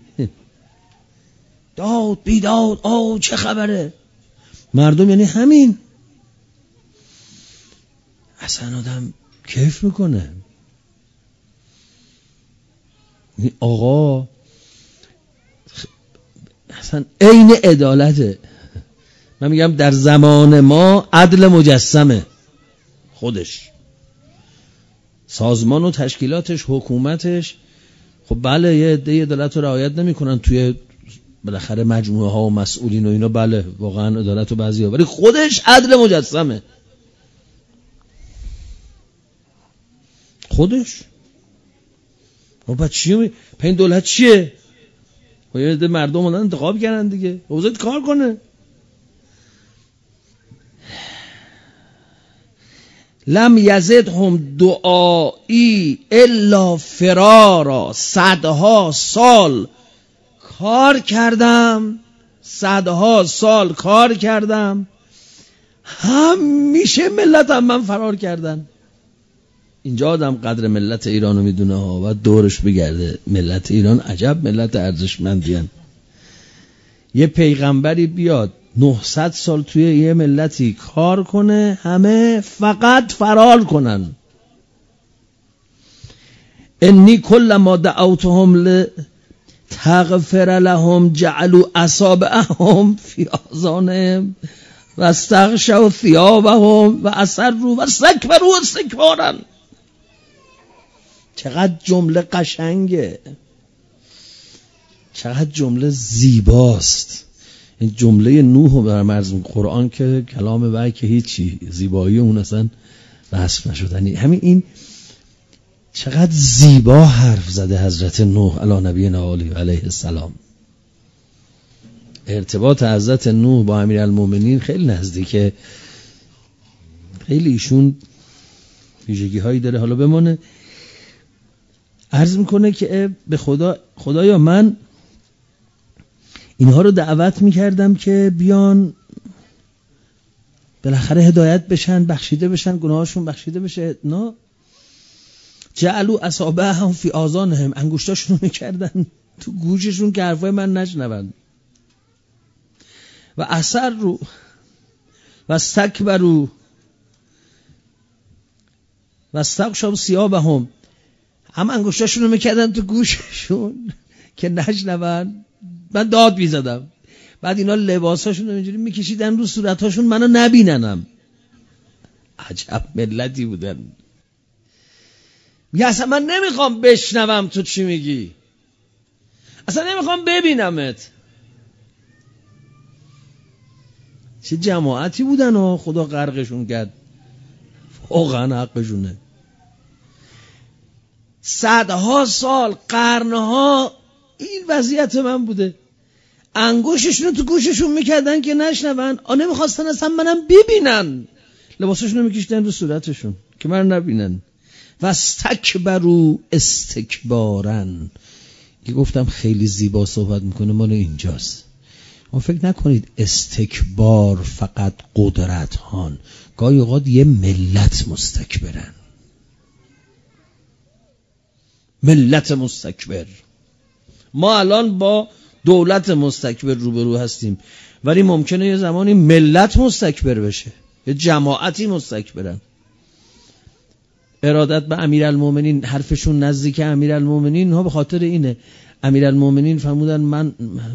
داد بیداد، آه چه خبره؟ مردم یعنی همین. اصلا آدم کیف میکنه. این آقا اصلا عین عدالته. من میگم در زمان ما عدل مجسمه خودش، سازمان و تشکیلاتش، حکومتش. خب بله یه عده عدالت رو رعایت نمیکنن توی بالاخره مجموعه ها و مسئولین و اینا، بله واقعا عدالت و بعضی ها، ولی خودش عدل مجسمه خودش. خب بعد چی می این دولت چیه؟ خب یه عده مردم اومدن انتخاب کردن دیگه، اوضاعت کار کنه. لم یزدهم دعایی الا فرارا. صدها سال کار کردم، صدها سال کار کردم، همیشه ملت هم من فرار کردن. اینجا آدم قدر ملت ایرانو میدونه ها و دورش بگرده. ملت ایران عجب ملت ارزشمندیان. یه پیغمبری بیاد نهصد سال توی یه ملتی کار کنه، همه فقط فرار کنن. انی کل ما دعوتهم لتغفر لهم جعلوا اصابعهم فی آذانهم و استغشوا ثیابهم و اصروا و استکبروا استکبارا. چقدر جمله قشنگه، چقدر جمله زیباست. این جمله نوح رو برام عرض می‌کنم. قرآن که کلام وحی که هیچی، زیبایی اون اصلا وصف نشدنی. همین این چقدر زیبا حرف زده حضرت نوح علی نبینا علیه السلام. ارتباط حضرت نوح با امیرالمومنین خیلی نزدیکه، خیلی ایشون ویژگی هایی داره. حالا بمونه عرض میکنه که به خدا، خدایا من اینها رو دعوت میکردم که بیان بالاخره هدایت بشن، بخشیده بشن، گناهاشون بخشیده بشه. نه، جعلوا اصابعهم فی آذانهم، انگشتاشون رو میکردن تو گوششون که حرفای من نشنون. و اصروا و استکبروا و استغشوا ثیابهم، هم انگشتاشون رو میکردن تو گوششون که نشنون. من داد میزدم، بعد اینا لباساشون رو اینجوری میکشیدن رو صورتاشون منو نبیننم. عجب ملتی بودن. میگه اصلا من نمیخوام بشنوم تو چی میگی، اصلا نمیخوام ببینمت. چه جماعتی بودن ها، خدا غرقشون کرد، واقعا حقشونه. صدها سال، قرنها این وضعیت من بوده. انگوششون رو تو گوششون میکردن که نشنون، آ نمیخواستن اصلا منم ببینن، لباسشون رو میکشیدن رو صورتشون که من نبینن. و استکبروا استکبارن. که گفتم خیلی زیبا صحبت میکنه، مال اینجاست. ما فکر نکنید استکبار فقط قدرت هان، گاهی اوقات یه ملت مستکبرن، ملت مستکبر. ما الان با دولت مستکبر روبرو هستیم، ولی ممکنه یه زمانی ملت مستکبر بشه، یه جماعتی مستکبرن. ارادت به امیرالمومنین، حرفشون نزدیک امیرالمومنین ها به خاطر اینه. امیرالمومنین فرمودن من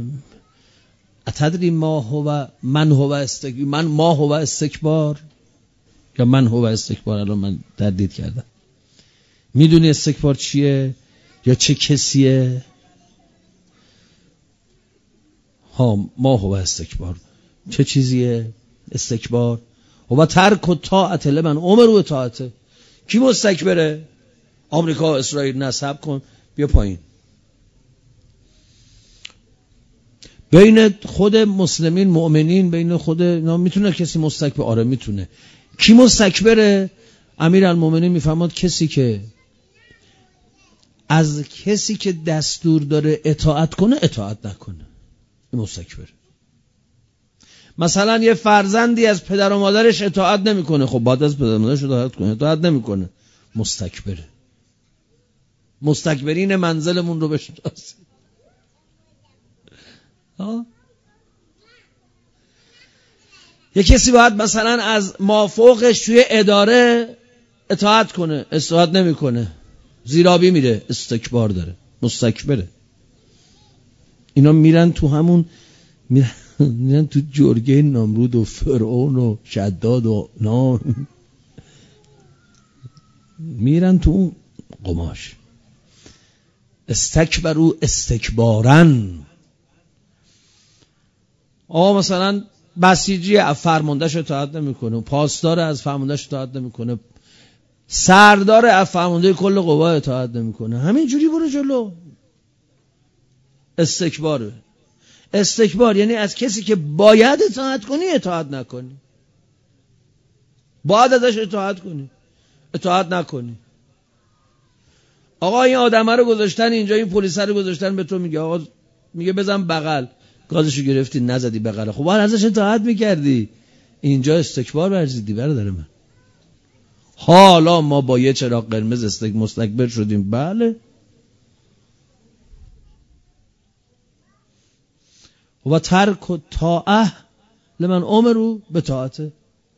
اتدری ما هو من هو استکبار، من ما هو استکبار یا من هو استکبار. الان من تردید کردم. میدونی استکبار چیه یا چه کسیه؟ ها، ما هو استکبار چه چیزیه؟ استکبار و ترک و طاعت لمن امروا طاعته. کی مستکبره؟ آمریکا، اسرائیل. نسب کن بیا پایین. بین خود مسلمین، مؤمنین، بین خود اینا میتونه کسی مستکبر؟ آره میتونه. کی مستکبره؟ امیرالمومنین میفرماد کسی که از کسی که دستور داره اطاعت کنه اطاعت نکنه، این مستکبره. مثلا یه فرزندی از پدر و مادرش اطاعت نمیکنه، خب بعد از پدر و مادرش اطاعت کنه، اطاعت نمیکنه، مستکبره. مستکبرین منزلمون رو بشناسید. ها یه کسی باید مثلا از مافوقش توی اداره اطاعت کنه، اطاعت نمیکنه، زیرابی میره، استکبار داره، مستکبره. اینا میرن تو همون میرن, میرن تو جرگه نمرود و فرعون و شداد و نام، میرن تو اون قماش. استکبروا استکبارن. آه مثلا بسیجی از فرماندهش اطاعت نمیکنه، پاسدار از فرماندهش اطاعت نمیکنه، سردار از فرمانده کل قوا اطاعت نمیکنه، همین جوری برو جلو. استکباره. استکبار یعنی از کسی که باید اطاعت کنی اطاعت نکنی، باید ازش اطاعت کنی اطاعت نکنی. آقا این آدمه رو گذاشتن اینجا، این پلیس رو گذاشتن، به تو میگه آقا، میگه بزن بغل، گازشو گرفتی نزدی بغل، خب باید ازش اطاعت میکردی، اینجا استکبار ورزیدی برادر من. حالا ما با یه چراغ قرمز استک مستکبر شدیم، بله. و ترک و طاعه لمن امروا به طاعته.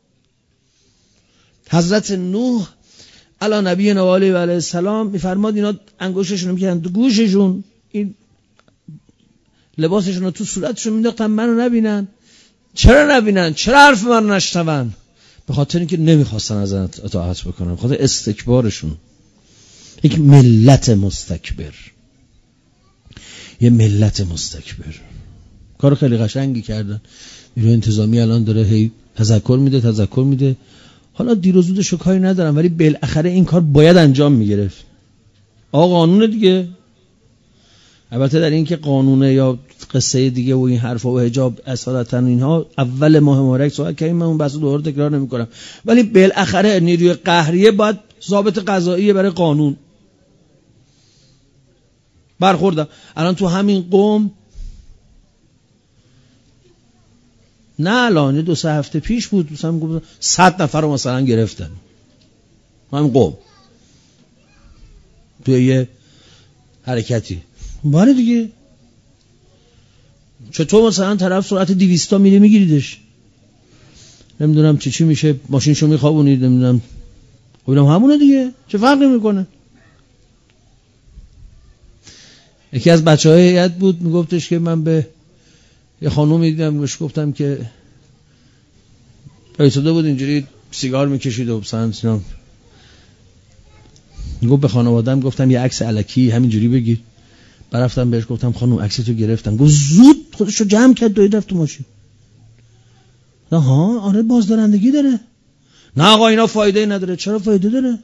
حضرت نوح علی نبینا و علیه السلام میفرماد اینا انگشتشون رو میکردن تو گوششون، این لباسشون رو تو صورتشون مینداختن منو نبینن. چرا نبینن؟ چرا حرف من نشنون؟ به خاطر اینکه نمیخواستن از اطاعت بکنن، به خاطر استکبارشون. یک ملت مستکبر، یه ملت مستکبر. کار خیلی قشنگی کردن. نیروی انتظامی الان داره هی تذکر میده تذکر میده حالا دیر و زودش رو کاری ندارم، ولی بالاخره این کار باید انجام میگرفت. آقا قانونه دیگه. البته در این که قانونه یا قصه دیگه و این حرفا و حجاب اصالتا اینها اول ماه مبارک صحبت کردیم، من اون بحث رو دوباره تکرار نمی‌کنم، ولی بالاخره نیروی قهریه باید ضابط قضایی برای قانون برخوردم. الان تو همین قوم، نه الان دو سه هفته پیش بود، مثلا گفتم صد نفر رو مثلا گرفتن همین قوم توی یه حرکتی. باره دیگه چطور مثلا طرف سرعت دویست میره میگیریدش، نمیدونم چی چی میشه، ماشینشو میخوابونید، نمیدونم، خب اینم همونه دیگه، چه فرقی میکنه. یکی از بچهای هیئت بود میگفتش که من به یه خانومی دیدم، بهش گفتم که ایستاده بود اینجوری سیگار میکشید و مثلا سینام، گفت به خانواده‌ام گفتم یه عکس الکی همینجوری بگیر. برفتم بهش گفتم خانم عکستو گرفتم. گفت زود خودشو جمع کرد دوید رفت تو ماشین. نه ها آره بازدارندگی داره. نه آقا اینا فایده نداره. چرا فایده داره؟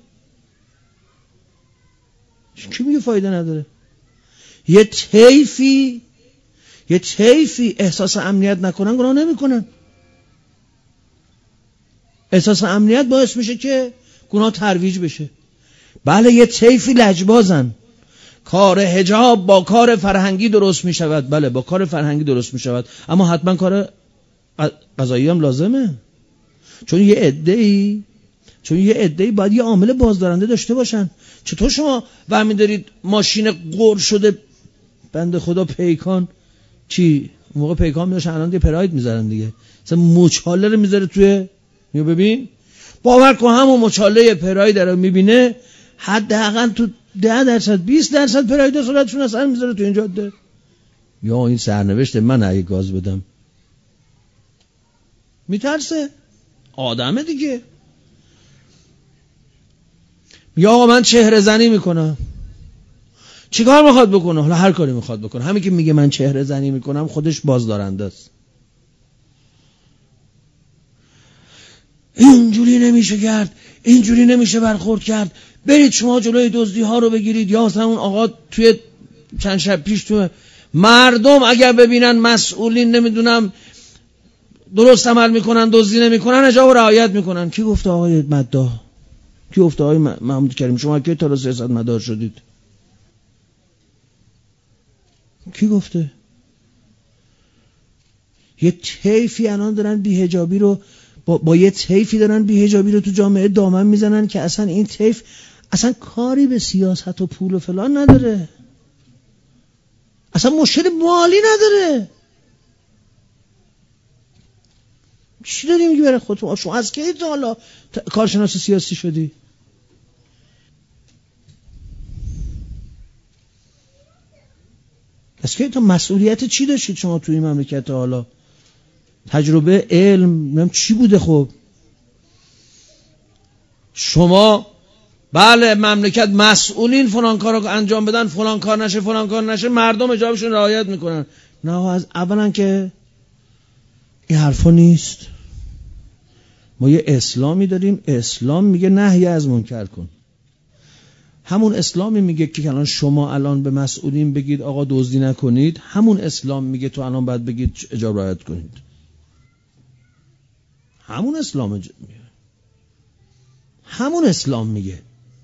کی میگه فایده نداره؟ یه طیفی یه طیفی احساس امنیت نکنن گناه نمیکنن. احساس امنیت باعث میشه که گناه ترویج بشه. بله یه طیفی لجبازن، کار حجاب با کار فرهنگی درست میشود، بله با کار فرهنگی درست میشود، اما حتما کار قضایی هم لازمه، چون یه عده‌ای چون یه عده‌ای باید یه عامل بازدارنده داشته باشن. چطور شما برمی دارید ماشین قور شده بنده خدا پیکان، چی اون موقع پیکان میداشن، الان دیگه پراید میذارن دیگه، مثلا مچاله رو میذاره توی، میو ببین باور کن همون مچاله پراید رو میبینه حداقل تو ده درصد بیست درصد پراید صورتشون اصلا میذاره تو این جاده. یا این سرنوشت من اگه گاز بدم میترسه آدمه دیگه. یا آقا من چهره زنی میکنم، چیکار میخواد بکنه؟ حالا هر کاری میخواد بکنه، همین که میگه من چهره زنی میکنم خودش بازدارنده است. اینجوری نمیشه کرد، اینجوری نمیشه برخورد کرد، برید شما جلوی دزدی ها رو بگیرید. یا مثلا اون آقا توی چند شب پیش تو مردم اگر ببینن مسئولین نمیدونم درست عمل میکنن، دزدی نمیکنن، حجاب رعایت میکنن. کی گفته آقای مداح؟ کی گفته آقای محمود کریم شما کی تا سیاست مدار شدید؟ کی گفته؟ یه طیفی الان دارن بی‌حجابی رو با, با یه طیفی دارن بی‌حجابی رو تو جامعه دامن میزنن که اصلا این طیف اصلا کاری به سیاست و پول و فلان نداره، اصلا مشکل مالی نداره. چی داری میگی برای خودتون؟ شما از کی تا حالا کارشناس سیاسی شدی؟ از کی تا مسئولیت چی داشتید شما توی این مملکت حالا؟ تجربه، علم، نمیدونم چی بوده. خب شما بله مملکت مسئولین فلان کارو انجام بدن، فلان کار نشه، فلان کار نشه، مردم حجابشون رعایت میکنن. نه از اولا که این حرفا نیست. ما یه اسلامی داریم، اسلام میگه نهی از منکر کن. همون اسلامی میگه که الان شما الان به مسئولین بگید آقا دزدی نکنید، همون اسلام میگه تو الان باید بگید حجاب رعایت کنید. همون اسلام میگه، همون اسلام میگه،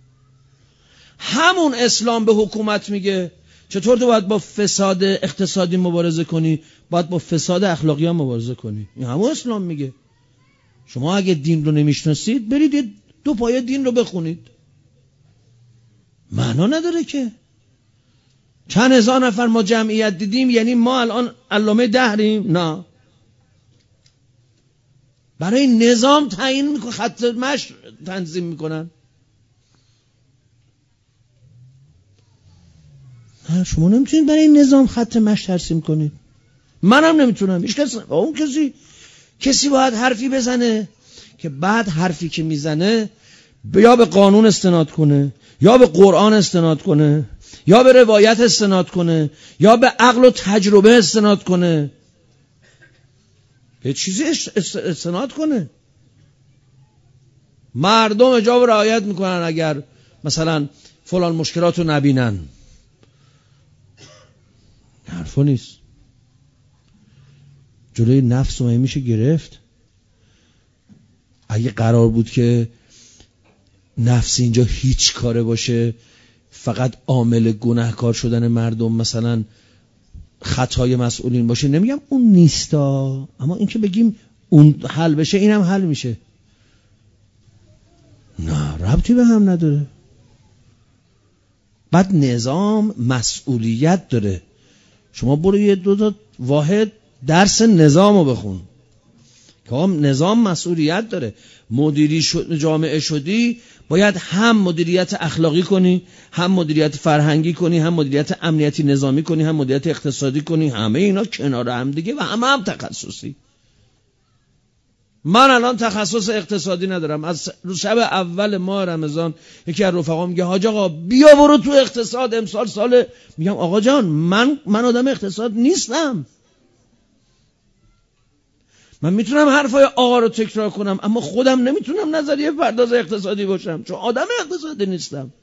همون اسلام به حکومت میگه چطور تو باید با فساد اقتصادی مبارزه کنی، باید با فساد اخلاقی هم مبارزه کنی. این همون اسلام میگه. شما اگه دین رو نمیشناسید برید دو پایه دین رو بخونید، معنا نداره که. چند هزار نفر ما جمعیت دیدیم یعنی ما الان علامه دهریم؟ نه. برای نظام تعیین میکنن، خط مشی تنظیم میکنن. نه شما نمیتونید برای نظام خط مشی ترسیم کنید. منم نمیتونم. هیچ کس اون کسی کسی باید حرفی بزنه که بعد حرفی که میزنه یا به قانون استناد کنه، یا به قرآن استناد کنه، یا به روایت استناد کنه، یا به عقل و تجربه استناد کنه، به چیزی استناد کنه. مردم حجاب رعایت میکنن اگر مثلا فلان مشکلات رو نبینن. حرفا نیست. جلوی نفس رو میشه گرفت. اگه قرار بود که نفس اینجا هیچ کاره باشه، فقط عامل گناهکار شدن مردم مثلا خطای مسئولین باشه، نمیگم اون نیستا، اما این که بگیم اون حل بشه اینم حل میشه، نه ربطی به هم نداره. بعد نظام مسئولیت داره. شما برو یه دو تا واحد درس نظام رو بخون که نظام مسئولیت داره. مدیری شد جامعه شدی باید هم مدیریت اخلاقی کنی، هم مدیریت فرهنگی کنی، هم مدیریت امنیتی نظامی کنی، هم مدیریت اقتصادی کنی. همه اینا کنار هم دیگه و همه هم تخصصی. من الان تخصص اقتصادی ندارم. از شب اول ماه رمضان یکی از رفقا میگه حاج آقا بیا برو تو اقتصاد امسال سال. میگم آقا جان من من آدم اقتصاد نیستم. من میتونم حرفای آقا رو تکرار کنم اما خودم نمیتونم نظریه پرداز اقتصادی باشم چون آدم اقتصادی نیستم.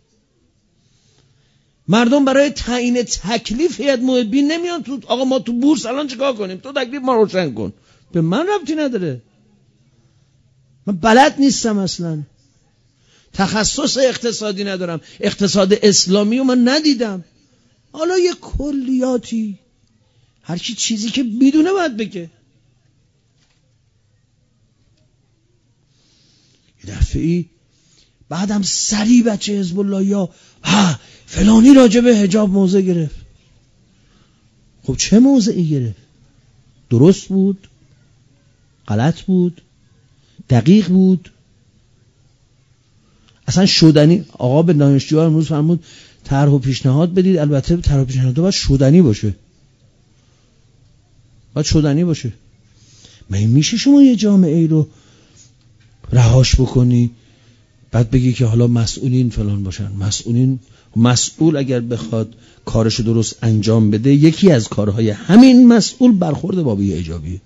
مردم برای تعیین تکلیف هیئت محبین نمیان تو آقا ما تو بورس الان چیکار کنیم، تو تکلیف ما روشن کن. به من ربطی نداره. من بلد نیستم اصلا. تخصص اقتصادی ندارم. اقتصاد اسلامی رو من ندیدم. حالا یه کلیاتی هر کی چیزی که بدونه باید بگه. یه دفعی بعدم سری بچه حزب الله یا ها فلانی راجع به حجاب موضع گرفت. خب چه موضعی گرفت؟ درست بود؟ غلط بود؟ دقیق بود؟ اصلا شدنی؟ آقا به دانشجوها امروز فرمود طرح و پیشنهاد بدید. البته طرح و پیشنهاد باید شدنی باشه. باید شدنی باشه. من میشه شما یه جامعه ای رو رهاش بکنی بعد بگی که حالا مسئولین فلان باشن؟ مسئولین مسئول اگر بخواد کارشو درست انجام بده یکی از کارهای همین مسئول برخورد با بی ایجابیه.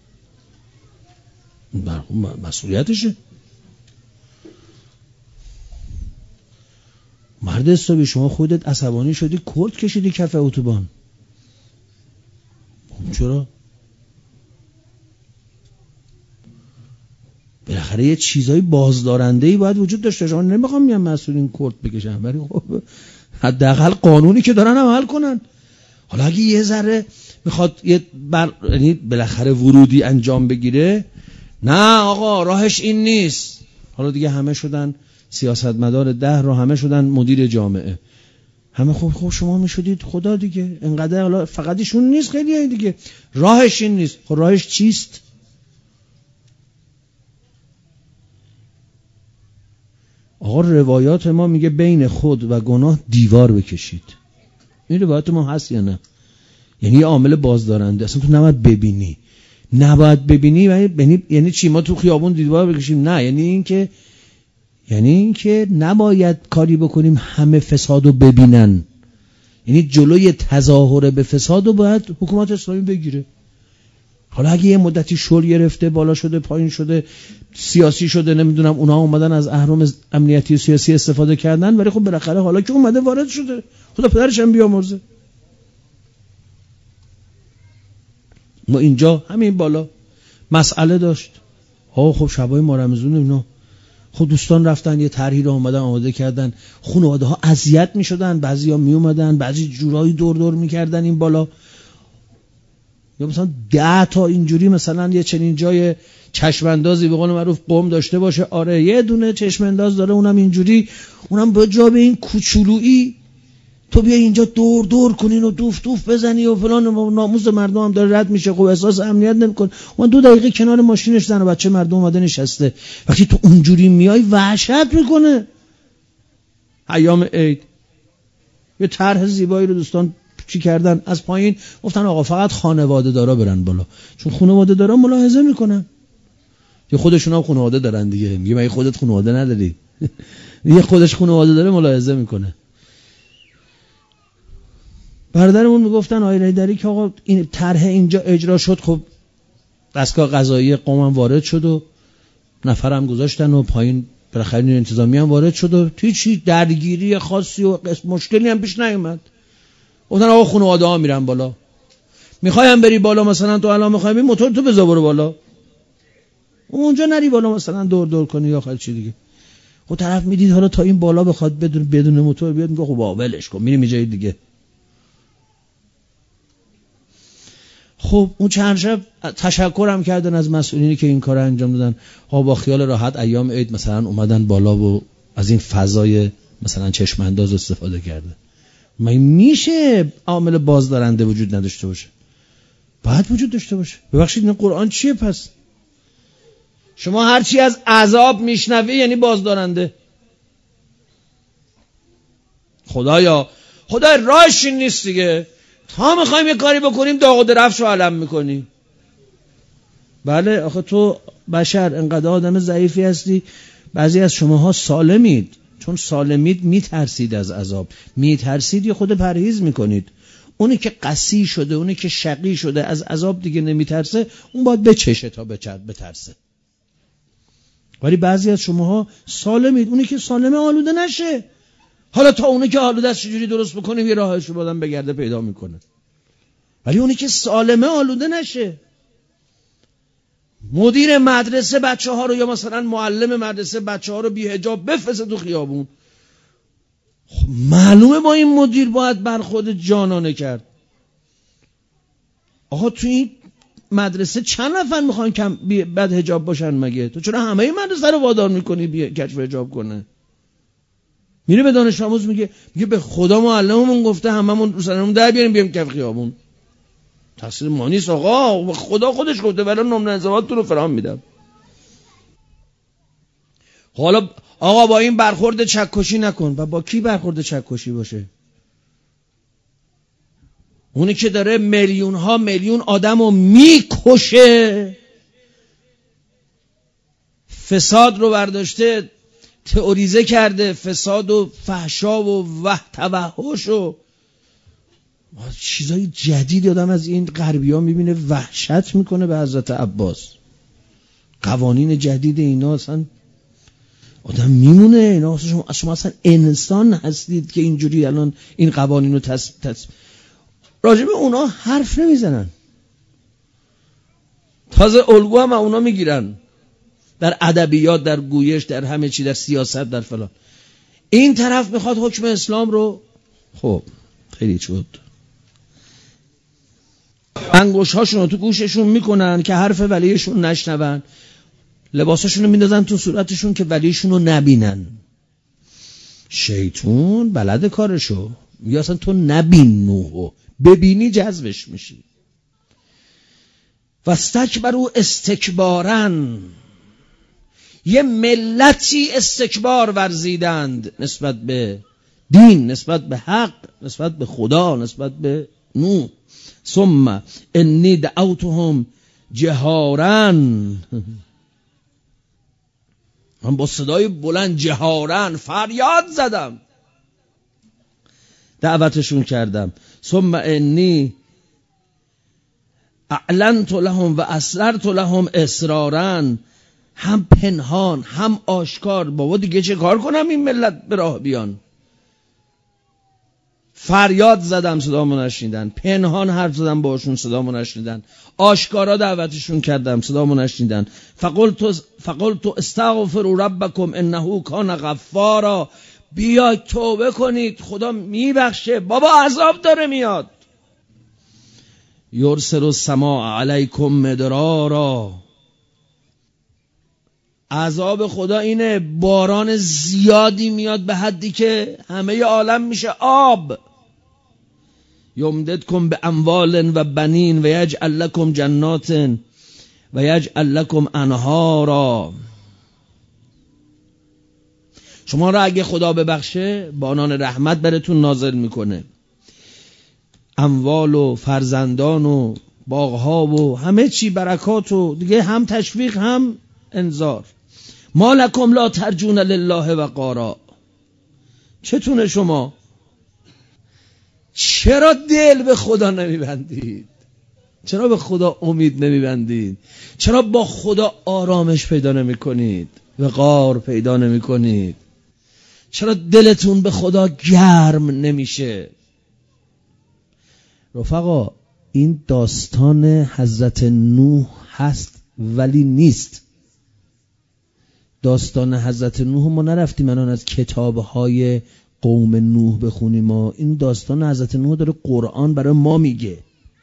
مسئولیتشه. مرد حسابی شما خودت عصبانی شدی کرد کشیدی کف اتوبان. چرا؟ بالاخره یه چیزای بازدارنده‌ای باید وجود داشته باشه. من نمیخوام میام مسئولین کورت بکشن، ولی خب حداقل قانونی که دارن عمل کنن. حالا اگه یه ذره میخواد یه بر... یعنی بالاخره ورودی انجام بگیره، نه آقا راهش این نیست. حالا دیگه همه شدن سیاستمدار ده رو، همه شدن مدیر جامعه، همه خوب خوب شما میشدید خدا دیگه اینقدر. حالا فقط ایشون نیست، خیلی هایی دیگه راهش این نیست. خب راهش چیست؟ آقا روایات ما میگه بین خود و گناه دیوار بکشید. این روایات ما هست یا نه؟ یعنی یه عامل بازدارنده، اصلا تو نباید ببینی، نباید ببینی. یعنی یعنی چی؟ ما تو خیابون دیوار بکشیم؟ نه، یعنی این که یعنی این که نباید کاری بکنیم همه فسادو ببینن. یعنی جلوی تظاهر به فسادو باید حکومت اسلامی بگیره. حالا اگه یه مدتی شل گرفته، بالا شده، پایین شده، سیاسی شده، نمیدونم اونا اومدن از اهرم امنیتی و سیاسی استفاده کردن، ولی خب بالاخره حالا که اومده وارد شده، خدا پدرش هم بیامرزه. ما اینجا همین بالا مسئله داشت. ها خب شبای ما رمضان اینا، خب دوستان رفتن یه طرحی رو اومدن آماده کردن، خانواده ها اذیت میشدن، بعضیا می اومدن بعضی جورایی دور دور میکردن این بالا، یا مثلا ده تا اینجوری مثلا یه چنین جای چشم اندازی به قول معروف قم داشته باشه. آره یه دونه چشم انداز داره، اونم اینجوری، اونم به جا به این کوچولویی تو بیا اینجا دور دور کنین و دوف دوف بزنی و فلان، ناموس مردم هم داره رد میشه، خب احساس امنیت نمیکنه. اون دو دقیقه کنار ماشینش زن و بچه مردم اومده نشسته، وقتی تو اونجوری میای وحشت میکنه. ایام عید یه طرح زیبایی رو دوستان چی کردن، از پایین گفتن آقا فقط خانواده دارا برن بالا، چون خانواده دارا ملاحظه میکنن، یه خودشون هم خانواده دارن دیگه. میگه مگه خودت خانواده نداری؟ یه خودش خانواده داره ملاحظه میکنه. برادرمون میگفتن آقای رهدری که آقا این طرح اینجا اجرا شد، خب دستگاه قضایی قم هم وارد شد و نفرم گذاشتن و پایین بالاخره نیروی انتظامی هم وارد شد و هیچ درگیری خاصی و مشکلی هم پیش نیومد. گفتن آقا خانواده ها میرن بالا، میخوایم بری بالا، مثلا تو الان میخوایم این موتور تو بذار برو بالا، اونجا نری بالا مثلا دور دور کنی یا خیلی چی دیگه. خب طرف میدید حالا تا این بالا بخواد بدون بدون موتور بیاد، میگه خب ولش کن میریم جای دیگه. خب اون چند شب تشکرم کردن از مسئولینی که این کار انجام دادن. ها با خیال راحت ایام عید مثلا اومدن بالا و از این فضای مثلا چشم انداز استفاده کرده. مگه میشه عامل بازدارنده وجود نداشته باشه؟ باید وجود داشته باشه. ببخشید این قرآن چیه پس؟ شما هرچی از عذاب میشنوی یعنی بازدارنده. خدایا خدا راهش این نیست دیگه، تا میخوایم یه کاری بکنیم داغ و درفش رو علم میکنی. بله آخه تو بشر انقدر آدم ضعیفی هستی، بعضی از شماها سالمید، چون سالمید میترسید از عذاب، میترسید یا خود پرهیز میکنید. اونی که قسی شده، اونی که شقی شده از عذاب دیگه نمیترسه، اون باید بچشه تا بترسه. ولی بعضی از شماها سالمید، اونی که سالمه آلوده نشه. حالا تا اونی که آلوده است چجوری درست بکنیم یه راهش رو بادم بگرده پیدا میکنه، ولی اونی که سالمه آلوده نشه. مدیر مدرسه بچه ها رو یا مثلا معلم مدرسه بچه ها رو بی حجاب بفرسته تو خیابون، خب معلومه با این مدیر باید برخورد جانانه کرد. آقا تو این مدرسه چند نفر میخوان کم بد حجاب باشن مگه؟ تو چرا همه این مدرسه رو وادار میکنی بی کشف حجاب کنه؟ میره به دانش آموز میگه میگه به خدا معلممون گفته هممون رو سرمون در بیاریم بیام کف خیابون. تقصیر ما نیست آقا، خدا خودش گفته ولی نمره انضباطتون رو فراهم میدم. حالا آقا با این برخورد چکشی نکن. و با کی برخورد چکشی باشه؟ اونی که داره میلیون ها میلیون آدم رو میکشه، فساد رو برداشته تئوریزه کرده، فساد و فحشا و وحت توحش و چیزای جدید آدم از این غربی ها میبینه وحشت میکنه به حضرت عباس. قوانین جدید اینا اصلا آدم میمونه. اینا شما, شما اصلا انسان هستید که اینجوری الان این قوانین رو تص... تص... راجب اونا حرف نمیزنن، تازه الگو هم اونا میگیرن. در ادبیات، در گویش، در همه چی، در سیاست، در فلان. این طرف میخواد حکم اسلام رو. خب خیلی شد. انگشت‌هاشون رو تو گوششون میکنن که حرف ولیشون نشنون، لباساشون رو میندازن تو صورتشون که ولیشون رو نبینن. شیطون بلد کارشو، یا اصلا تو نبین نوحو، ببینی جذبش میشی. واستکبروا استکبارن، یه ملتی استکبار ورزیدند نسبت به دین، نسبت به حق، نسبت به خدا، نسبت به نوح. ثم انی دعوتهم جهارا، من با صدای بلند جهارا فریاد زدم، دعوتشون کردم. ثم انی اعلنت لهم و اسررت لهم اسرارا، هم پنهان هم آشکار. بابا دیگه چه کار کنم این ملت به راه بیان؟ فریاد زدم صدامو نشنیدن، پنهان حرف زدم باشون صدامو نشنیدن، آشکارا دعوتشون کردم صدامو نشنیدن. فقلت فقلت استغفروا ربکم انه کان غفارا، بیا توبه کنید خدا میبخشه، بابا عذاب داره میاد. یرسل السماء علیکم مدرارا، عذاب خدا اینه باران زیادی میاد به حدی که همه عالم میشه آب. یمددکم به اموال و بنین و یجعل لکم جنات و یجعل لکم انهارا. شما را اگه خدا ببخشه باران رحمت براتون نازل میکنه، اموال و فرزندان و باغها و همه چی، برکات و دیگه، هم تشویق هم انذار. ما لکم لا ترجون لله وقارا، چتونه شما؟ چرا دل به خدا نمیبندید؟ چرا به خدا امید نمیبندید؟ چرا با خدا آرامش پیدا نمیکنید؟ وقار پیدا نمیکنید؟ چرا دلتون به خدا گرم نمیشه؟ رفقا این داستان حضرت نوح هست ولی نیست. داستان حضرت نوح ما نرفتیم الان از کتابهای قوم نوح بخونیم، ما این داستان حضرت نوح داره قرآن برای ما میگه.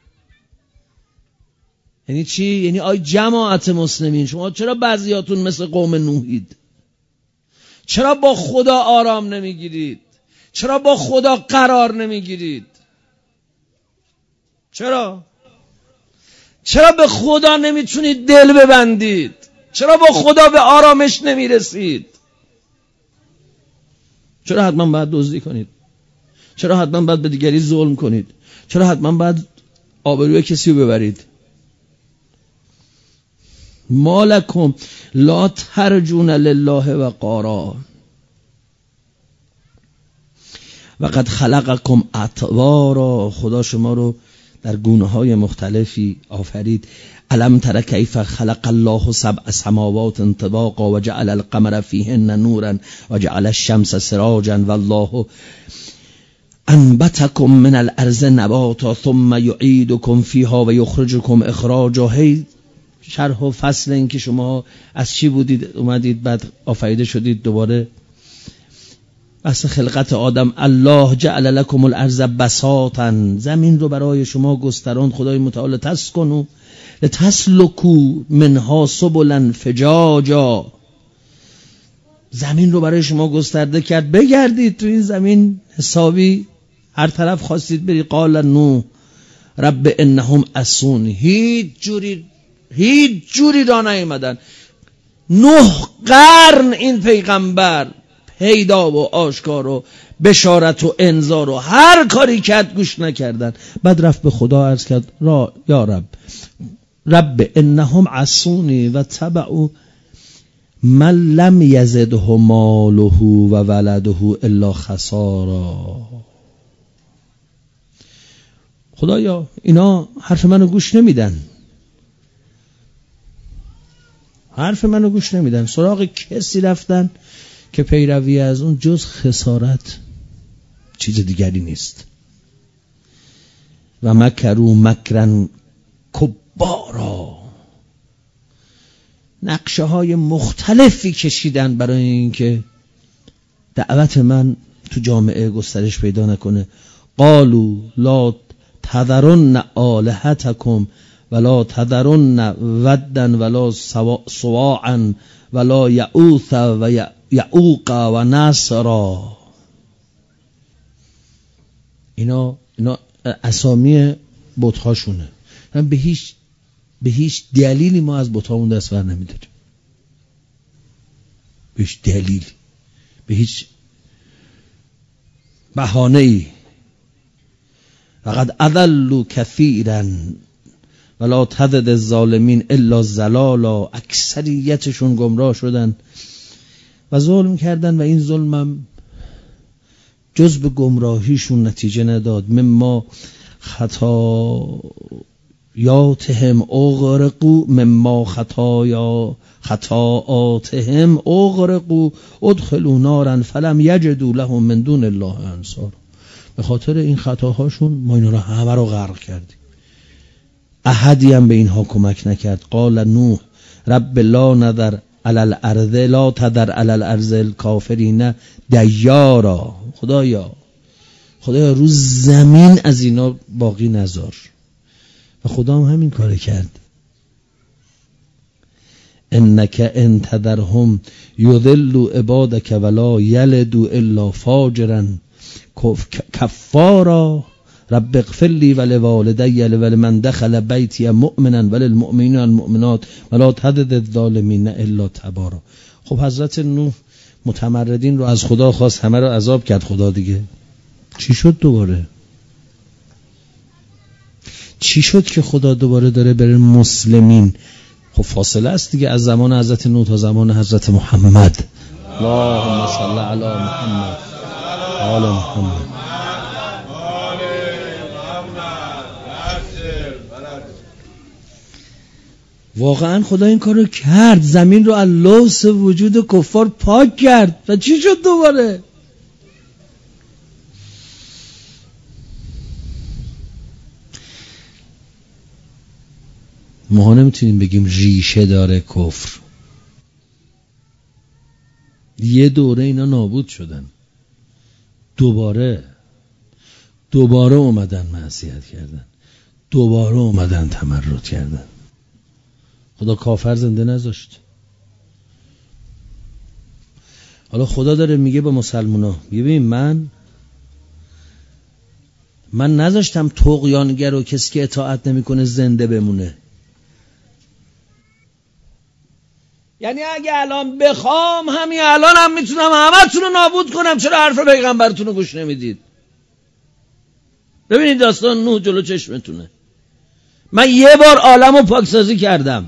یعنی چی؟ یعنی آی جماعت مسلمین، شما چرا بعضیاتون مثل قوم نوحید؟ چرا با خدا آرام نمیگیرید؟ چرا با خدا قرار نمیگیرید؟ چرا؟ چرا به خدا نمیتونید دل ببندید؟ چرا با خدا به آرامش نمیرسید؟ چرا حتما باید دزدی کنید؟ چرا حتما باید به دیگری ظلم کنید؟ چرا حتما باید آبروی کسی رو ببرید؟ ما لکم لا ترجون لله وقارا و قد خلقکم اطوارا، خدا شما رو در گونه های مختلفی آفرید. الم تر کیف خلق الله سبع سماوات طباقا و جعل القمر فیهن نورا و جعل الشمس سراجا والله انبتکم من الارض نباتا ثم یعیدکم فیها و یخرجکم اخراجا. هی شرح و فصل این که شما از چی بودید اومدید بعد آفریده شدید دوباره. اصل خلقت آدم، الله جعل لکم الارض بساطا، زمین رو برای شما گستراند خدای متعال، تسکنوا لتسلکوا منها سبلا فجاجا، زمین رو برای شما گسترده کرد بگردید تو این زمین حسابی هر طرف خواستید بری. قال نوح رب انهم عصون، هیچ جوری هیچ جوری را نیامدن. نه قرن این پیغمبر پیدا و آشکار و بشارت و انذار و هر کاری کرد گوش نکردن. بعد رفت به خدا عرض کرد را یا رب رب انهم عصونی و تبعوا من لم یزده ماله و ولده الا خسارا. خدایا اینا حرف منو گوش نمیدن، حرف منو گوش نمیدن، سراغ کسی رفتن که پیروی از اون جز خسارت چیز دیگری نیست. و مکروا مکرن کبارا، نقشه های مختلفی کشیدن برای اینکه دعوت من تو جامعه گسترش پیدا نکنه. قالوا لا تذرن آلهتکم ولا تذرن ودا ولا سواعا ولا یعوث و یعوق و نصرا. اینا اینا اسامی بت‌هاشونه. به هیچ به هیچ دلیلی ما از بت‌هامون دست بر نمی‌داریم. به هیچ دلیلی، به هیچ بهانه‌ای. فقد اضلوا کثیرا ولا تزد الظالمین الا ضلالا. اکثریتشون گمراه شدن و ظلم کردن و این ظلمم جز به گمراهیشون نتیجه نداد. مما خطایاتهم اغرقوا مما خطایا خطاآتهم اغرقوا ادخلوا نارا فلم یجدوا لهم من دون الله انصار. به خاطر این خطاهاشون ما اینا رو همه رو غرق کردیم. احدی هم به اینها کمک نکرد. قال نوح رب لا نذر علی الارض لا تذر علی الارض الکافرین دیارا. خدایا خدایا روز زمین از اینا باقی نذار. و خدا هم همین کار کرد. انک ان تذرهم یضلوا عبادک ولا یلدوا الا فاجرا کفارا. رب اغفر لی ولوالدی ولمن دخل بیتی مؤمنا وللمؤمنین والمؤمنات ولا تزد الظالمین الا تبارا. خب حضرت نوح متمردین رو از خدا خواست، همه رو عذاب کرد خدا دیگه. چی شد دوباره؟ چی شد که خدا دوباره داره بره مسلمین؟ خب فاصله است دیگه از زمان حضرت نوح تا زمان حضرت محمد. اللهم صل علی محمد آل محمد. واقعا خدا این کارو کرد، زمین رو از لوث وجود کفار پاک کرد. و چی شد دوباره؟ ما نمیتونیم بگیم ریشه داره کفر. یه دوره اینا نابود شدن، دوباره دوباره اومدن معصیت کردن، دوباره اومدن تمرد کردن. خدا کافر زنده نذاشت. حالا خدا داره میگه به مسلمونا ببین من من نذاشتم طغیانگر و کسی که اطاعت نمیکنه زنده بمونه. یعنی اگه الان بخوام همین الان هم میتونم همتون رو نابود کنم. چرا حرف پیغمبرتون رو گوش نمیدید؟ ببینید داستان نوح جلو چشمتونه. من یه بار عالم رو پاکسازی کردم.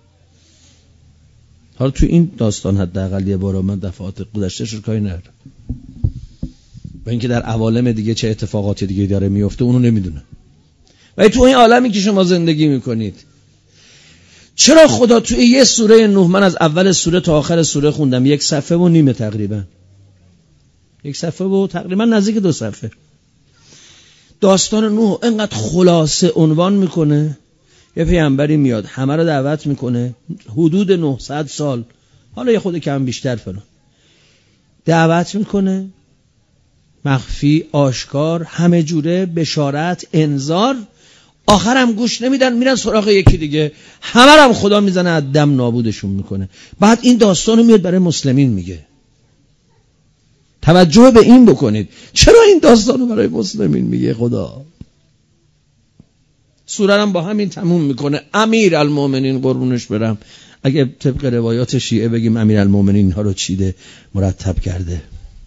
حالا تو این داستان حداقل یه بار من دفعات گذشته‌اش رو کاری ندارم. با اینکه در عوالم دیگه چه اتفاقاتی دیگه داره میفته اونو نمیدونه. ولی تو این عالمی که شما زندگی میکنید چرا خدا توی یه سوره نوح، من از اول سوره تا آخر سوره خوندم، یک صفحه و نیمه تقریبا، یک صفحه و تقریبا نزدیک دو صفحه، داستان نوح اینقدر خلاصه عنوان میکنه. یه پیامبری میاد همه رو دعوت میکنه، حدود نهصد سال، حالا یه خود کم بیشتر فلان، دعوت میکنه، مخفی آشکار همه جوره، بشارت انذار، آخرم گوش نمیدن، میرن سراغ یکی دیگه، همه رو هم خدا میزنه از دم نابودشون میکنه. بعد این داستانو میاد برای مسلمین میگه. توجه به این بکنید چرا این داستانو برای مسلمین میگه خدا. سوره هم با همین تموم میکنه. امیر المومنین قربونش برم، اگه طبق روایات شیعه بگیم امیر المومنین ها رو چیده مرتب کرده.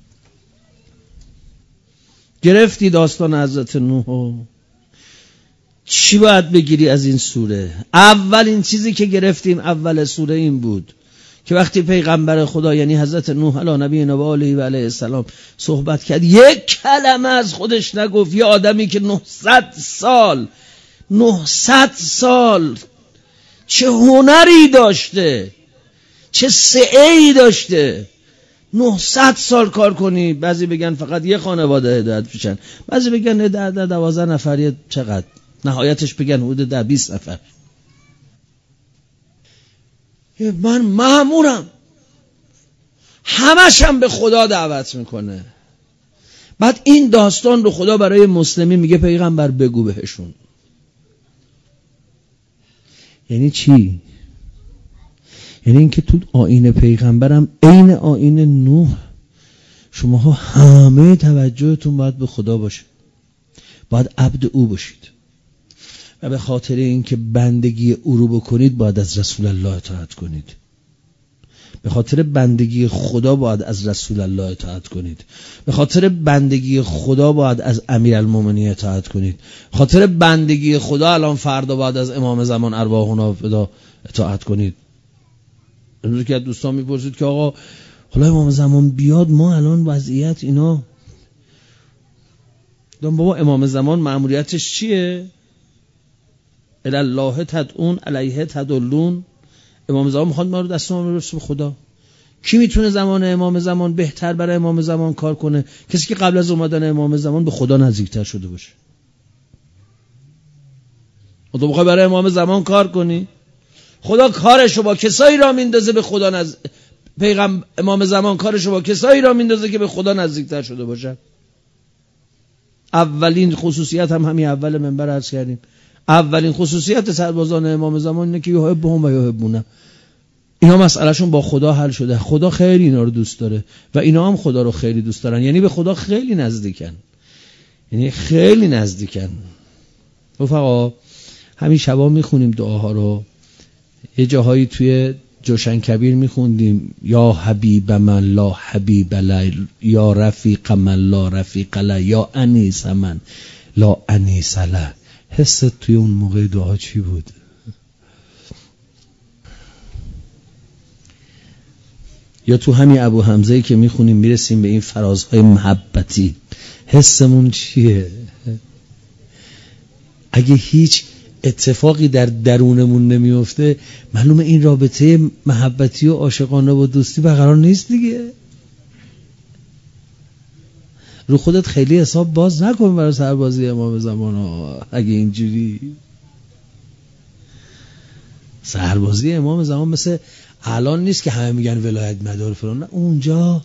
گرفتی داستان حضرت نوح، چی باید بگیری از این سوره؟ اولین چیزی که گرفتیم اول سوره این بود که وقتی پیغمبر خدا یعنی حضرت نوح علیه نبینا و آله و علیه السلام صحبت کرد، یک کلمه از خودش نگفت. یه آدمی که نهصد سال نهصد سال چه هنری داشته، چه سعی داشته، نهصد سال کار کنی. بعضی بگن فقط یه خانواده هدایت بشن، بعضی بگن ده ده دوازده نفری، چقدر نهایتش بگن حدود ده بیست نفر. من مأمورم، همش هم به خدا دعوت میکنه. بعد این داستان رو خدا برای مسلمین میگه پیغمبر بگو بهشون. یعنی چی؟ یعنی اینکه تو آیین پیغمبرم عین آیین نوح شماها همه توجهتون باید به خدا باشه، باید عبد او باشید و به خاطر اینکه بندگی او رو بکنید باید از رسول الله اطاعت کنید. به خاطر بندگی خدا باید از رسول الله اطاعت کنید. به خاطر بندگی خدا باید از امیرالمومنین اطاعت کنید. به خاطر بندگی خدا الان فردا باید از امام زمان ارواحنا فدا اطاعت کنید. امروز که دوستان میپرسید که آقا حالا امام زمان بیاد ما الان وضعیت اینا، دون بابا امام زمان مأموریتش چیه؟ الله تدعون علیه تدلون. امام زمان میخواد ما رو دست ما برسه به خدا. کی میتونه زمان امام زمان بهتر برای امام زمان کار کنه؟ کسی که قبل از اومدن امام زمان به خدا نزدیکتر شده باشه. و تو بخوای برای امام زمان کار کنی، خدا کارشو با کسایی را میندازه به خدا نز... پیغمبر امام زمان کارشو با کسایی را میندازه که به خدا نزدیکتر شده باشن. اولین خصوصیت هم همین اول منبر عرض کردیم، اولین خصوصیت سربازان امام زمان اینه که یحبهم و یحبونه. اینا مسئلهشون با خدا حل شده، خدا خیلی اینا رو دوست داره و اینا هم خدا رو خیلی دوست دارن، یعنی به خدا خیلی نزدیکن، یعنی خیلی نزدیکن. رفقا همین شبا میخونیم دعاها رو، یه جاهایی توی جوشن کبیر میخوندیم یا حبیب من لا حبیب لی، یا رفیق من لا رفیق لی، یا انیس من لا انیس لی. حست توی اون موقع دعا چی بود؟ یا تو همین ابو حمزه‌ای که میخونیم میرسیم به این فرازهای محبتی، حسمون چیه؟ اگه هیچ اتفاقی در درونمون نمیفته معلومه این رابطه محبتی و عاشقانه و دوستی برقرار نیست دیگه. رو خودت خیلی حساب باز نکن برای سربازی امام زمان ها. اگه اینجوری سربازی امام زمان مثل الان نیست که همه میگن ولایت مدار فلان، نه، اونجا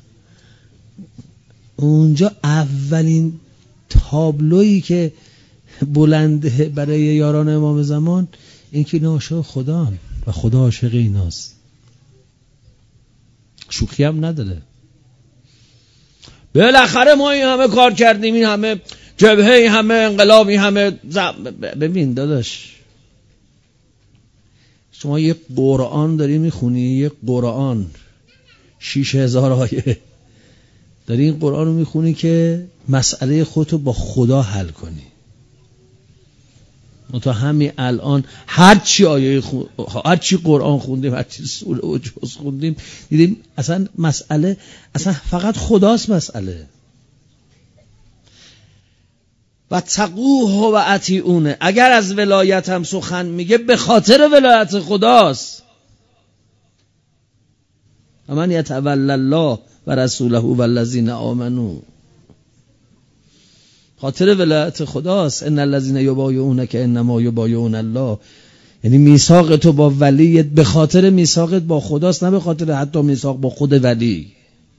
اونجا اولین تابلویی که بلنده برای یاران امام زمان این که اینا عاشق خدا و خدا عاشق ایناست. شوخی هم نداره. بالاخره ما این همه کار کردیم، این همه جبهه، این همه انقلاب، این همه زم... ببین داداش، شما یک قرآن داری میخونی، یک قرآن شیش هزار آیه داری این قرآن رو میخونی که مسئله خودتو با خدا حل کنی. ما تا همین الان هر چی آیه خون... هر چی قرآن خوندیم، هر چی سوره و جز خوندیم، دیدیم اصلا مسئله اصلا فقط خداست مسئله. و تقوه و اطیعونه، اگر از ولایت هم سخن میگه به خاطر ولایت خداست. من یتولی الله و رسوله و الذین آمنوا، خاطر ولایت خداست. ان الذین یبایعونک انما یبایعون الله، یعنی میثاق تو با ولیت به خاطر میثاقت با خداست، نه به خاطر حتی میثاق با خود ولی.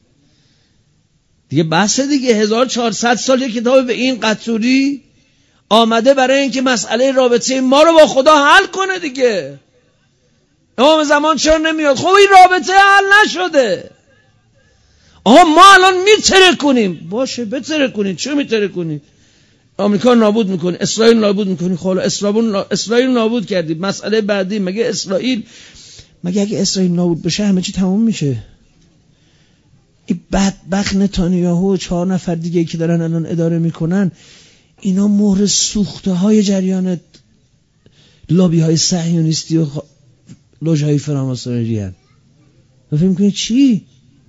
دیگه بحث دیگه هزار و چهارصد سال یک کتاب به این قطوری آمده برای اینکه مسئله رابطه ما رو با خدا حل کنه دیگه. امام زمان چرا نمیاد؟ خب این رابطه حل نشده. آها ما الان میتره کنیم، باشه بتره کنید. چه میتره کنید؟ آمریکا نابود میکنی، اسرائیل نابود میکنی. خب اسرائیل اسرائیل نابود کردی، مسئله بعدی مگه اسرائیل، مگه اگه اسرائیل نابود بشه همه چی تموم میشه؟ این بدبخت نتانیاهو و چهار نفر دیگه که دارن الان اداره میکنن، اینا مهر سوخته های جریان لابی های صهیونیستی و خ... لوژ های فراماسونری هن. فکر میکنید چی؟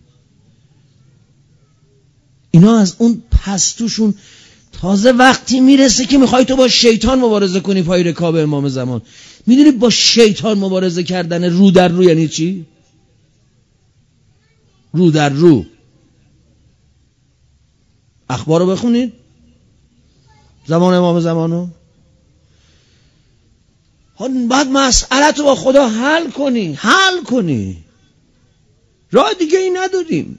اینا از اون پستوشون تازه وقتی میرسه که میخوای تو با شیطان مبارزه کنی پای رکاب امام زمان. میدونی با شیطان مبارزه کردن رو در رو یعنی چی؟ رو در رو. اخبار رو بخونید زمان امام زمانو. باید مسئله تو با خدا حل کنی حل کنی راه دیگه ای نداریم.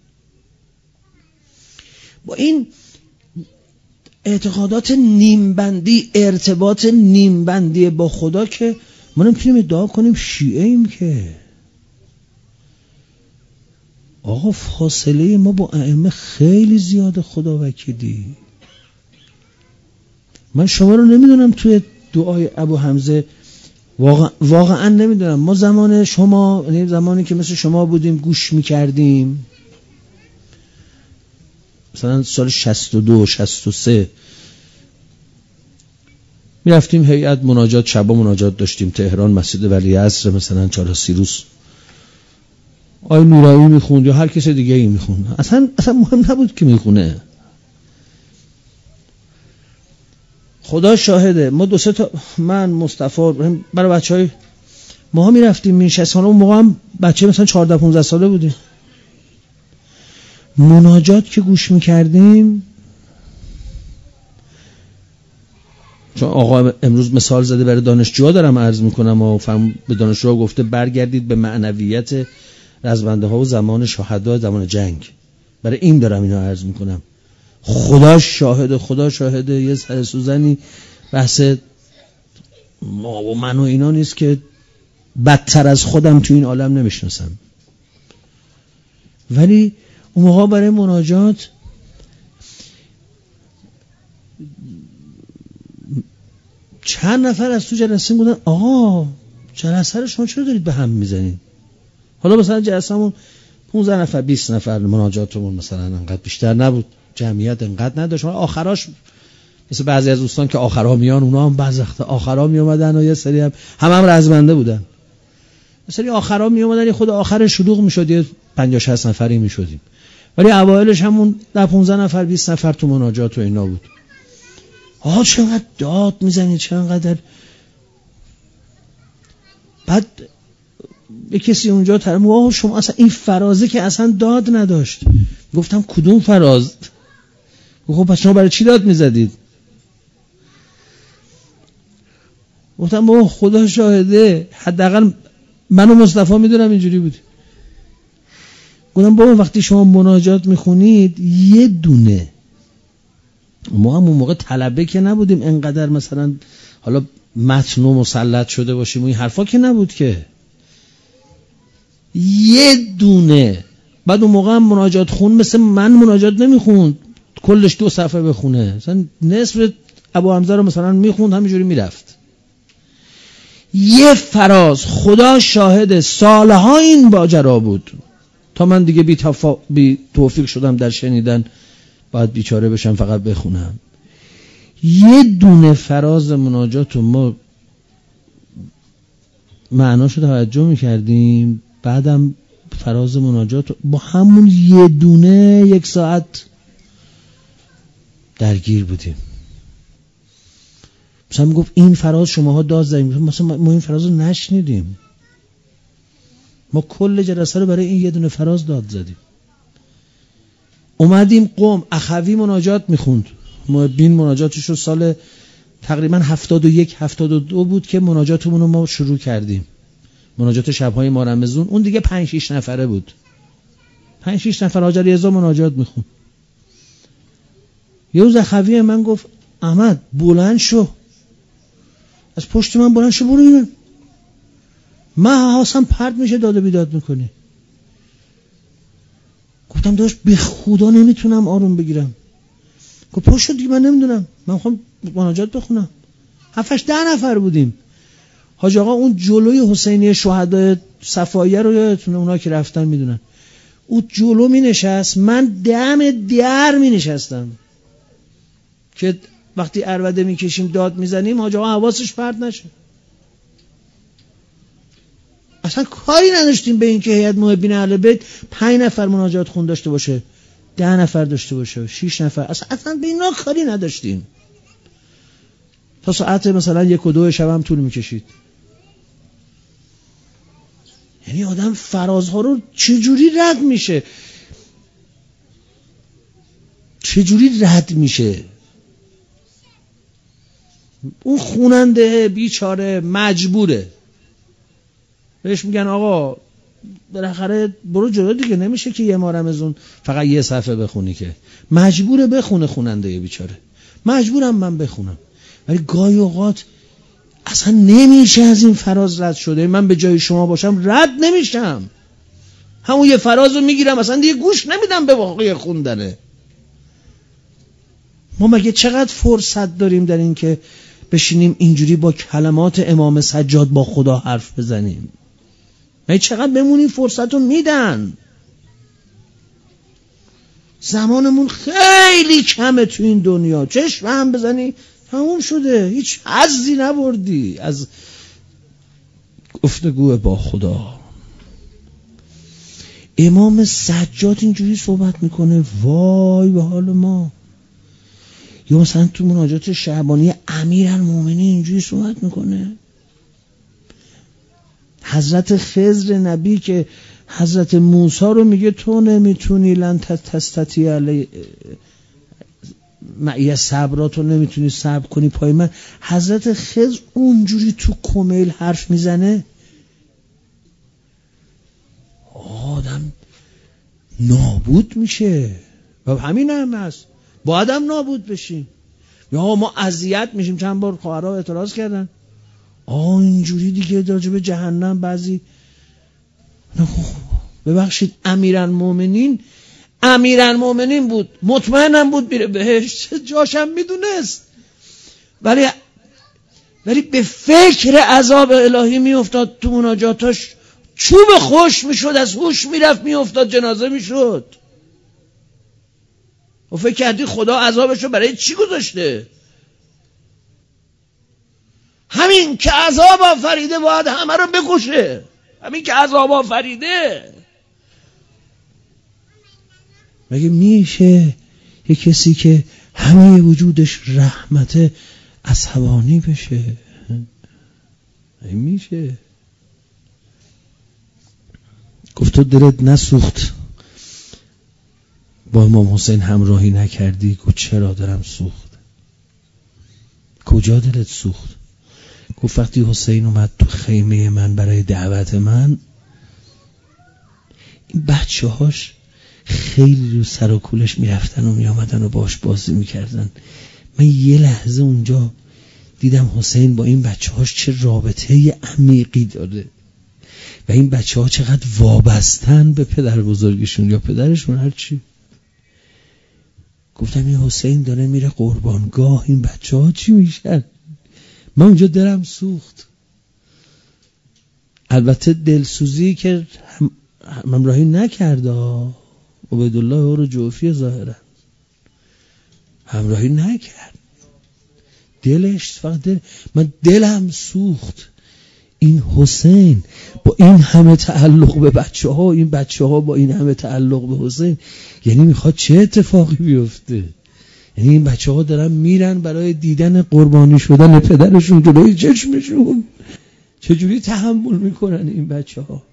با این اعتقادات نیمبندی، ارتباط نیمبندی با خدا که ما نمیتونیم ادعا کنیم شیعه ایم که. آقا فاصله ما با ائمه خیلی زیاده خدا وکیلی. من شما رو نمیدونم توی دعای ابو حمزه واقعا, واقعا نمیدونم. ما زمان شما، یعنی زمانی که مثل شما بودیم گوش میکردیم، مثلا سال شصت و دو شصت و سه میرفتیم هیئت مناجات، شبا مناجات داشتیم تهران مسجد ولیعصر، مثلا چهار سیروس آی نورایی میخوند یا هر کس دیگه ای میخوند، اصلا اصلا مهم نبود که میخونه. خدا شاهده ما دو سه تا، من مصطفی برای بچهای ما ها میرفتیم مینشستان، اون موقع هم بچه مثلا چهارده پانزده ساله بودیم، مناجات که گوش میکردیم. چون آقا امروز مثال زده برای دانشجوها دارم عرض میکنم و فرم به دانشجوها گفته برگردید به معنویت رزمنده ها و زمان شهدا، زمان جنگ. برای این دارم اینو عرض میکنم. خدا شاهده، خدا شاهده یه سر سوزنی بحث ما و من و اینا نیست که بدتر از خودم تو این عالم نمیشناسم. ولی اون موقع برای مناجات چند نفر از تو جلسه بودن آقا جلسه رو شما چرا دارید به هم میزنید؟ حالا مثلا جلسه‌مون پانزده نفر بیست نفر، مناجاتمون مثلا انقدر بیشتر نبود، جمعیت انقدر نداشت. آخراش مثل بعضی از دوستان که آخرا میان، اونا هم بعضی وقت آخرا می اومدن و یه سری هم هم, هم رزمنده بودن، یه سری آخرا می اومدن، خود آخر شلوغ میشد، یه پنجاه شصت نفری میشدیم. ولی اوایلش همون ده پانزده نفر بیست نفر تو مناجات و اینا بود. آها چقدر داد میزنید، چقدر. بعد یه کسی اونجا طرف آها شما اصلا این فرازه که اصلا داد نداشت. گفتم کدوم فراز؟ خب پس شما برای چی داد میزدید؟ گفتم بابا خدا شاهده حداقل من و مصطفی میدونم اینجوری بود. گفتم بابا وقتی شما مناجات میخونید یه دونه، ما هم اون موقع طلبه که نبودیم انقدر مثلا حالا متن و مسلط شده باشیم و این حرفا که نبود که، یه دونه. بعد اون موقع هم مناجات خون مثل من مناجات نمیخوند کلش دو صفحه بخونه، مثلا نصف ابو حمزه رو مثلا میخوند همینجوری میرفت. یه فراز خدا شاهد سالها این باجرا بود تا من دیگه بی, تفا... بی توفیق شدم در شنیدن، باید بیچاره بشم فقط بخونم. یه دونه فراز مناجات رو ما معناشو توجه میکردیم، بعدم فراز مناجات با همون یه دونه یک ساعت درگیر بودیم. مثلا میگفت این فراز شماها داد زدیم، مثلا ما این فراز رو نشنیدیم، ما کل جلسه رو برای این یه دونه فراز داد زدیم. اومدیم قم اخوی مناجات میخوند، ما بین مناجاتش رو سال تقریبا هفتاد و یک هفتاد و دو بود که مناجاتمون رو ما شروع کردیم، مناجات شبهای ما رمضان. اون دیگه پنج شش نفره بود، پنج شش نفر حاج علی رضا مناجات میخوند. یه روز اخوی من گفت احمد بلند شو، از پشت من بلند شو برو اینو، من حواسم پرت میشه داد و بیداد میکنی. گفتم داشت به خدا نمیتونم آروم بگیرم. گفت پشت دیگه من نمیدونم، من میخوام مناجات بخونم. هفتش ده نفر بودیم. حاج آقا اون جلوی حسینی شهدای صفاییه رو یادتونه، اونا که رفتن میدونن، اون جلو می نشست، من دم در می نشستم که وقتی عربده می کشیم داد می زنیم حاج آقا حواسش پرت نشه. اصلا کاری نداشتیم به این که هیئت محبین اهل بیت پنج نفر مناجات خون داشته باشه، ده نفر داشته باشه، شش نفر، اصلا اصلا به اینا کاری نداشتیم. تا ساعت مثلا یک و دو شب هم طول می کشید. یعنی آدم فرازها رو چجوری رد میشه، چجوری رد میشه. اون خواننده بیچاره مجبوره، بهش میگن آقا بالاخره برو جلو دیگه، نمیشه که یه ماه رمضان فقط یه صفحه بخونی، که مجبوره بخونه خواننده بیچاره. مجبورم من بخونم، ولی گاهی اوقات اصلا نمیشه از این فراز رد شده. من به جای شما باشم رد نمیشم، همون یه فراز رو میگیرم، اصلا دیگه گوش نمیدم به واقعی خوندنه. ما مگه چقدر فرصت داریم در این که بشینیم اینجوری با کلمات امام سجاد با خدا حرف بزنیم؟ مگه چقدر بمونیم فرصت رو میدن؟ زمانمون خیلی کمه تو این دنیا، چشم هم بزنی تموم شده، هیچ حظی نبردی از گفتگو با خدا. امام سجاد اینجوری صحبت میکنه، وای به حال ما. یا مثلا تو مناجات شعبانی امیرالمومنین اینجوری صحبت میکنه. حضرت خضر نبی که حضرت موسی رو میگه تو نمیتونی، لن تستطیع علی معیه صبرا، تو نمیتونی صبر کنی پای من. حضرت خضر اونجوری تو کمیل حرف میزنه، آدم نابود میشه. و همین هم هست، باید هم نابود بشیم. یا ما اذیت میشیم. چند بار خواهرها اعتراض کردن آه اینجوری دیگه راجع به جهنم بعضی. ببخشید امیرالمومنین امیرالمومنین بود، مطمئنم بود میره بهشت، جاشم میدونست، ولی ولی به فکر عذاب الهی میافتاد. تو مناجاتاش چوب خوش میشد، از هوش میرفت میافتاد، جنازه میشد. و فکر کردی خدا عذابشو برای چی گذاشته؟ همین که عذاب آفریده باید همه رو بکشه. همین که عذاب آفریده. مگه میشه یه کسی که همه وجودش رحمت عصبانی بشه؟ مگه میشه؟ گفت تو دلت نسوخت با امام حسین همراهی نکردی؟ گفت چرا دلم سوخت. کجا دلت سوخت؟ گفت وقتی حسین اومد تو خیمه من برای دعوت من، این بچه هاش خیلی رو سر و کولش میرفتن و میامدن و باش بازی میکردن. من یه لحظه اونجا دیدم حسین با این بچه هاش چه رابطه عمیقی داره و این بچه ها چقدر وابستن به پدر بزرگشون یا پدرشون هرچی. گفتم این حسین داره میره قربانگاه، این بچه ها چی میشن؟ من اونجا دلم سوخت. البته دلسوزی که هم همراهی نکرد، عبیدالله او رو جوفی ظاهرا همراهی نکرد، دلش فقط دل. من دلم سوخت. این حسین با این همه تعلق به بچه ها، این بچه ها با این همه تعلق به حسین، یعنی میخواد چه اتفاقی بیفته؟ یعنی این بچه ها دارن میرن برای دیدن قربانی شدن پدرشون جلوی چشمشون. چجوری تحمل میکنن این بچه ها؟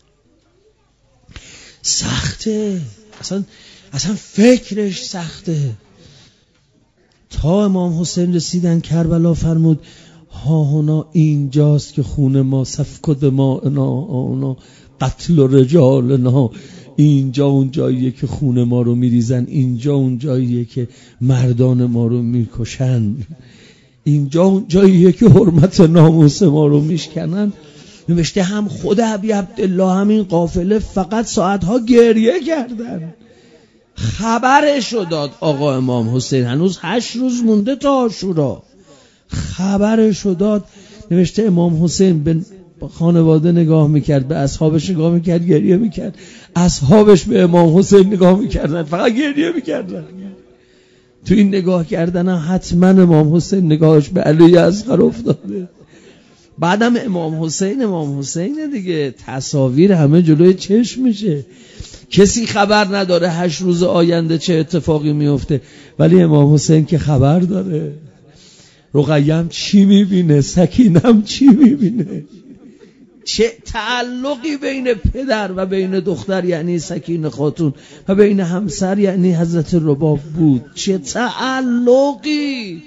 سخته، اصلا اصلا فکرش سخته. تا امام حسین رسیدن کربلا فرمود ها هنا اینجاست که خون ما سفک ما انا قتل رجالنا. اینجا اون جاییه که خون ما رو میریزن، اینجا اون جاییه که مردان ما رو میکشن، اینجا اون جاییه که حرمت ناموس ما رو میشکنن. نوشته هم خود ابی عبدالله همین قافله فقط ساعتها گریه کردن. خبرشو داد آقا امام حسین، هنوز هشت روز مونده تا عاشورا. خبرشو داد. نوشته امام حسین به خانواده نگاه میکرد، به اصحابش نگاه میکرد، گریه میکرد. اصحابش به امام حسین نگاه میکردن، فقط گریه میکردن. تو این نگاه کردن حتما امام حسین نگاهش به علی اصغر افتاده. بعدم امام حسین امام حسین دیگه، تصاویر همه جلوی چشم میشه. کسی خبر نداره هشت روز آینده چه اتفاقی میفته، ولی امام حسین که خبر داره. رقیه‌ام چی میبینه، سکینم چی میبینه. چه تعلقی بین پدر و بین دختر یعنی سکینه خاتون و بین همسر یعنی حضرت رباب بود. چه تعلقی.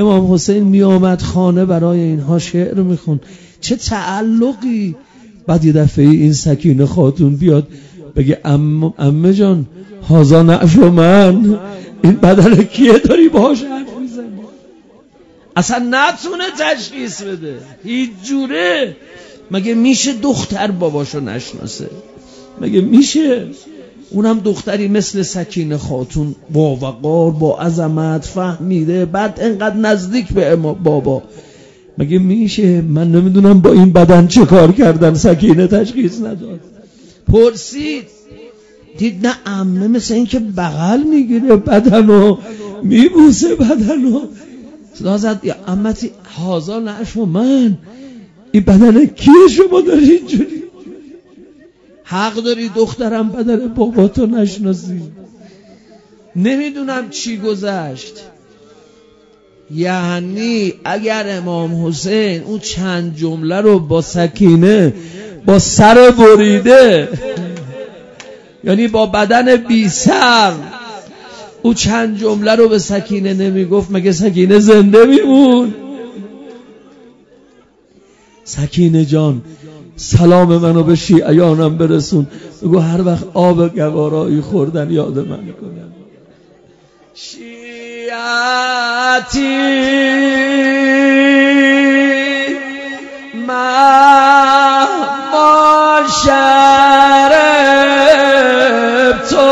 امام حسین می آمد خانه برای اینها شعر میخون. چه تعلقی. بعد یه دفعه این سکینه خاتون بیاد بگه ام امه جان هازا نعش من، این بدن کیه داری باهاش حرف میزنی؟ اصلا نتونه تشخیص بده هیچ جوره. مگه میشه دختر باباشو نشناسه؟ مگه میشه؟ اونم دختری مثل سکینه خاتون با وقار با عظمت فهمیده، بعد انقدر نزدیک به بابا. مگه میشه؟ من نمیدونم با این بدن چه کار کردن. سکینه تشخیص نداد. پرسید دید نه عمه مثل این که بغل میگیره بدنو میبوسه بدنو. صدا زد یا عمتی هازا نعش من، این بدن کیه شما داری اینجوری؟ حق داری دخترم بدن باباتو نشناسی. نمیدونم چی گذشت. یعنی اگر امام حسین اون چند جمله رو با سکینه با سر بریده، یعنی با بدن بی سر اون چند جمله رو به سکینه نمیگفت، مگه سکینه زنده میمون؟ سکینه جان سلام منو به شیعیانم برسون، بگو هر وقت آب گوارایی خوردن یاد من کنن. شیعتی ما ما شرب تو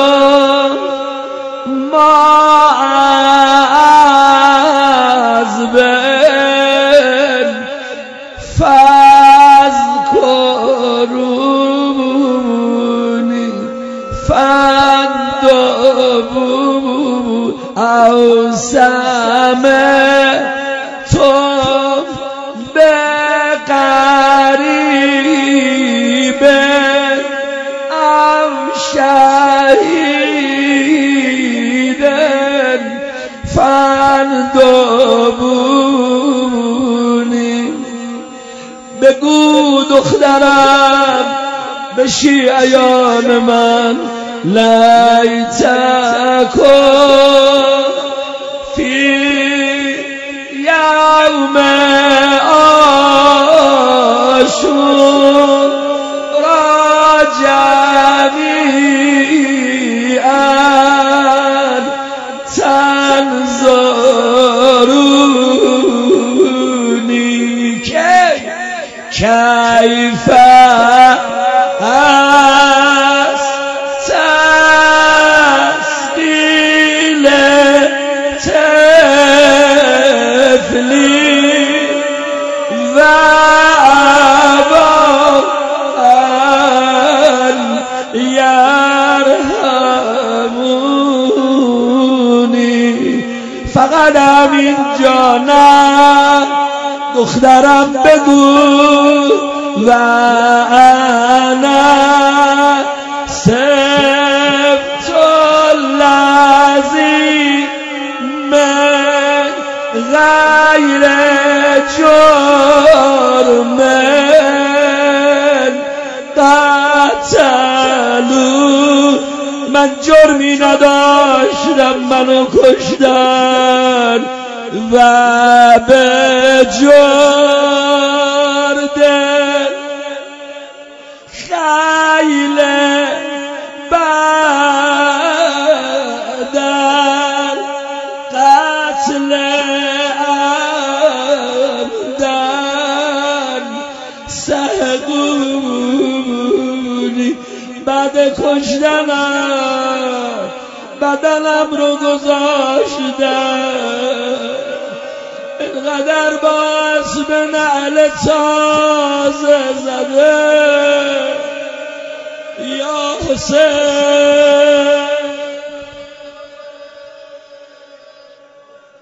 ما از بن فذکرونی فندبون او سمعتم بقریب او شهید فندبونی. بگو دخترم به شیعیان من لیتکن فی یوم عاشورا جمیعا تنظرونی کیف فقط همین جانا دخترم بگو و انا سبت اللذی من غیر جرم قتلو. من جرمی نداشتم منو کشتن و به جرده خیل بدن قتل عمدن سهقونی. بعد کشتنم بدنم رو گذاشتن، اینقدر باز به نعل تازه زده یا حسین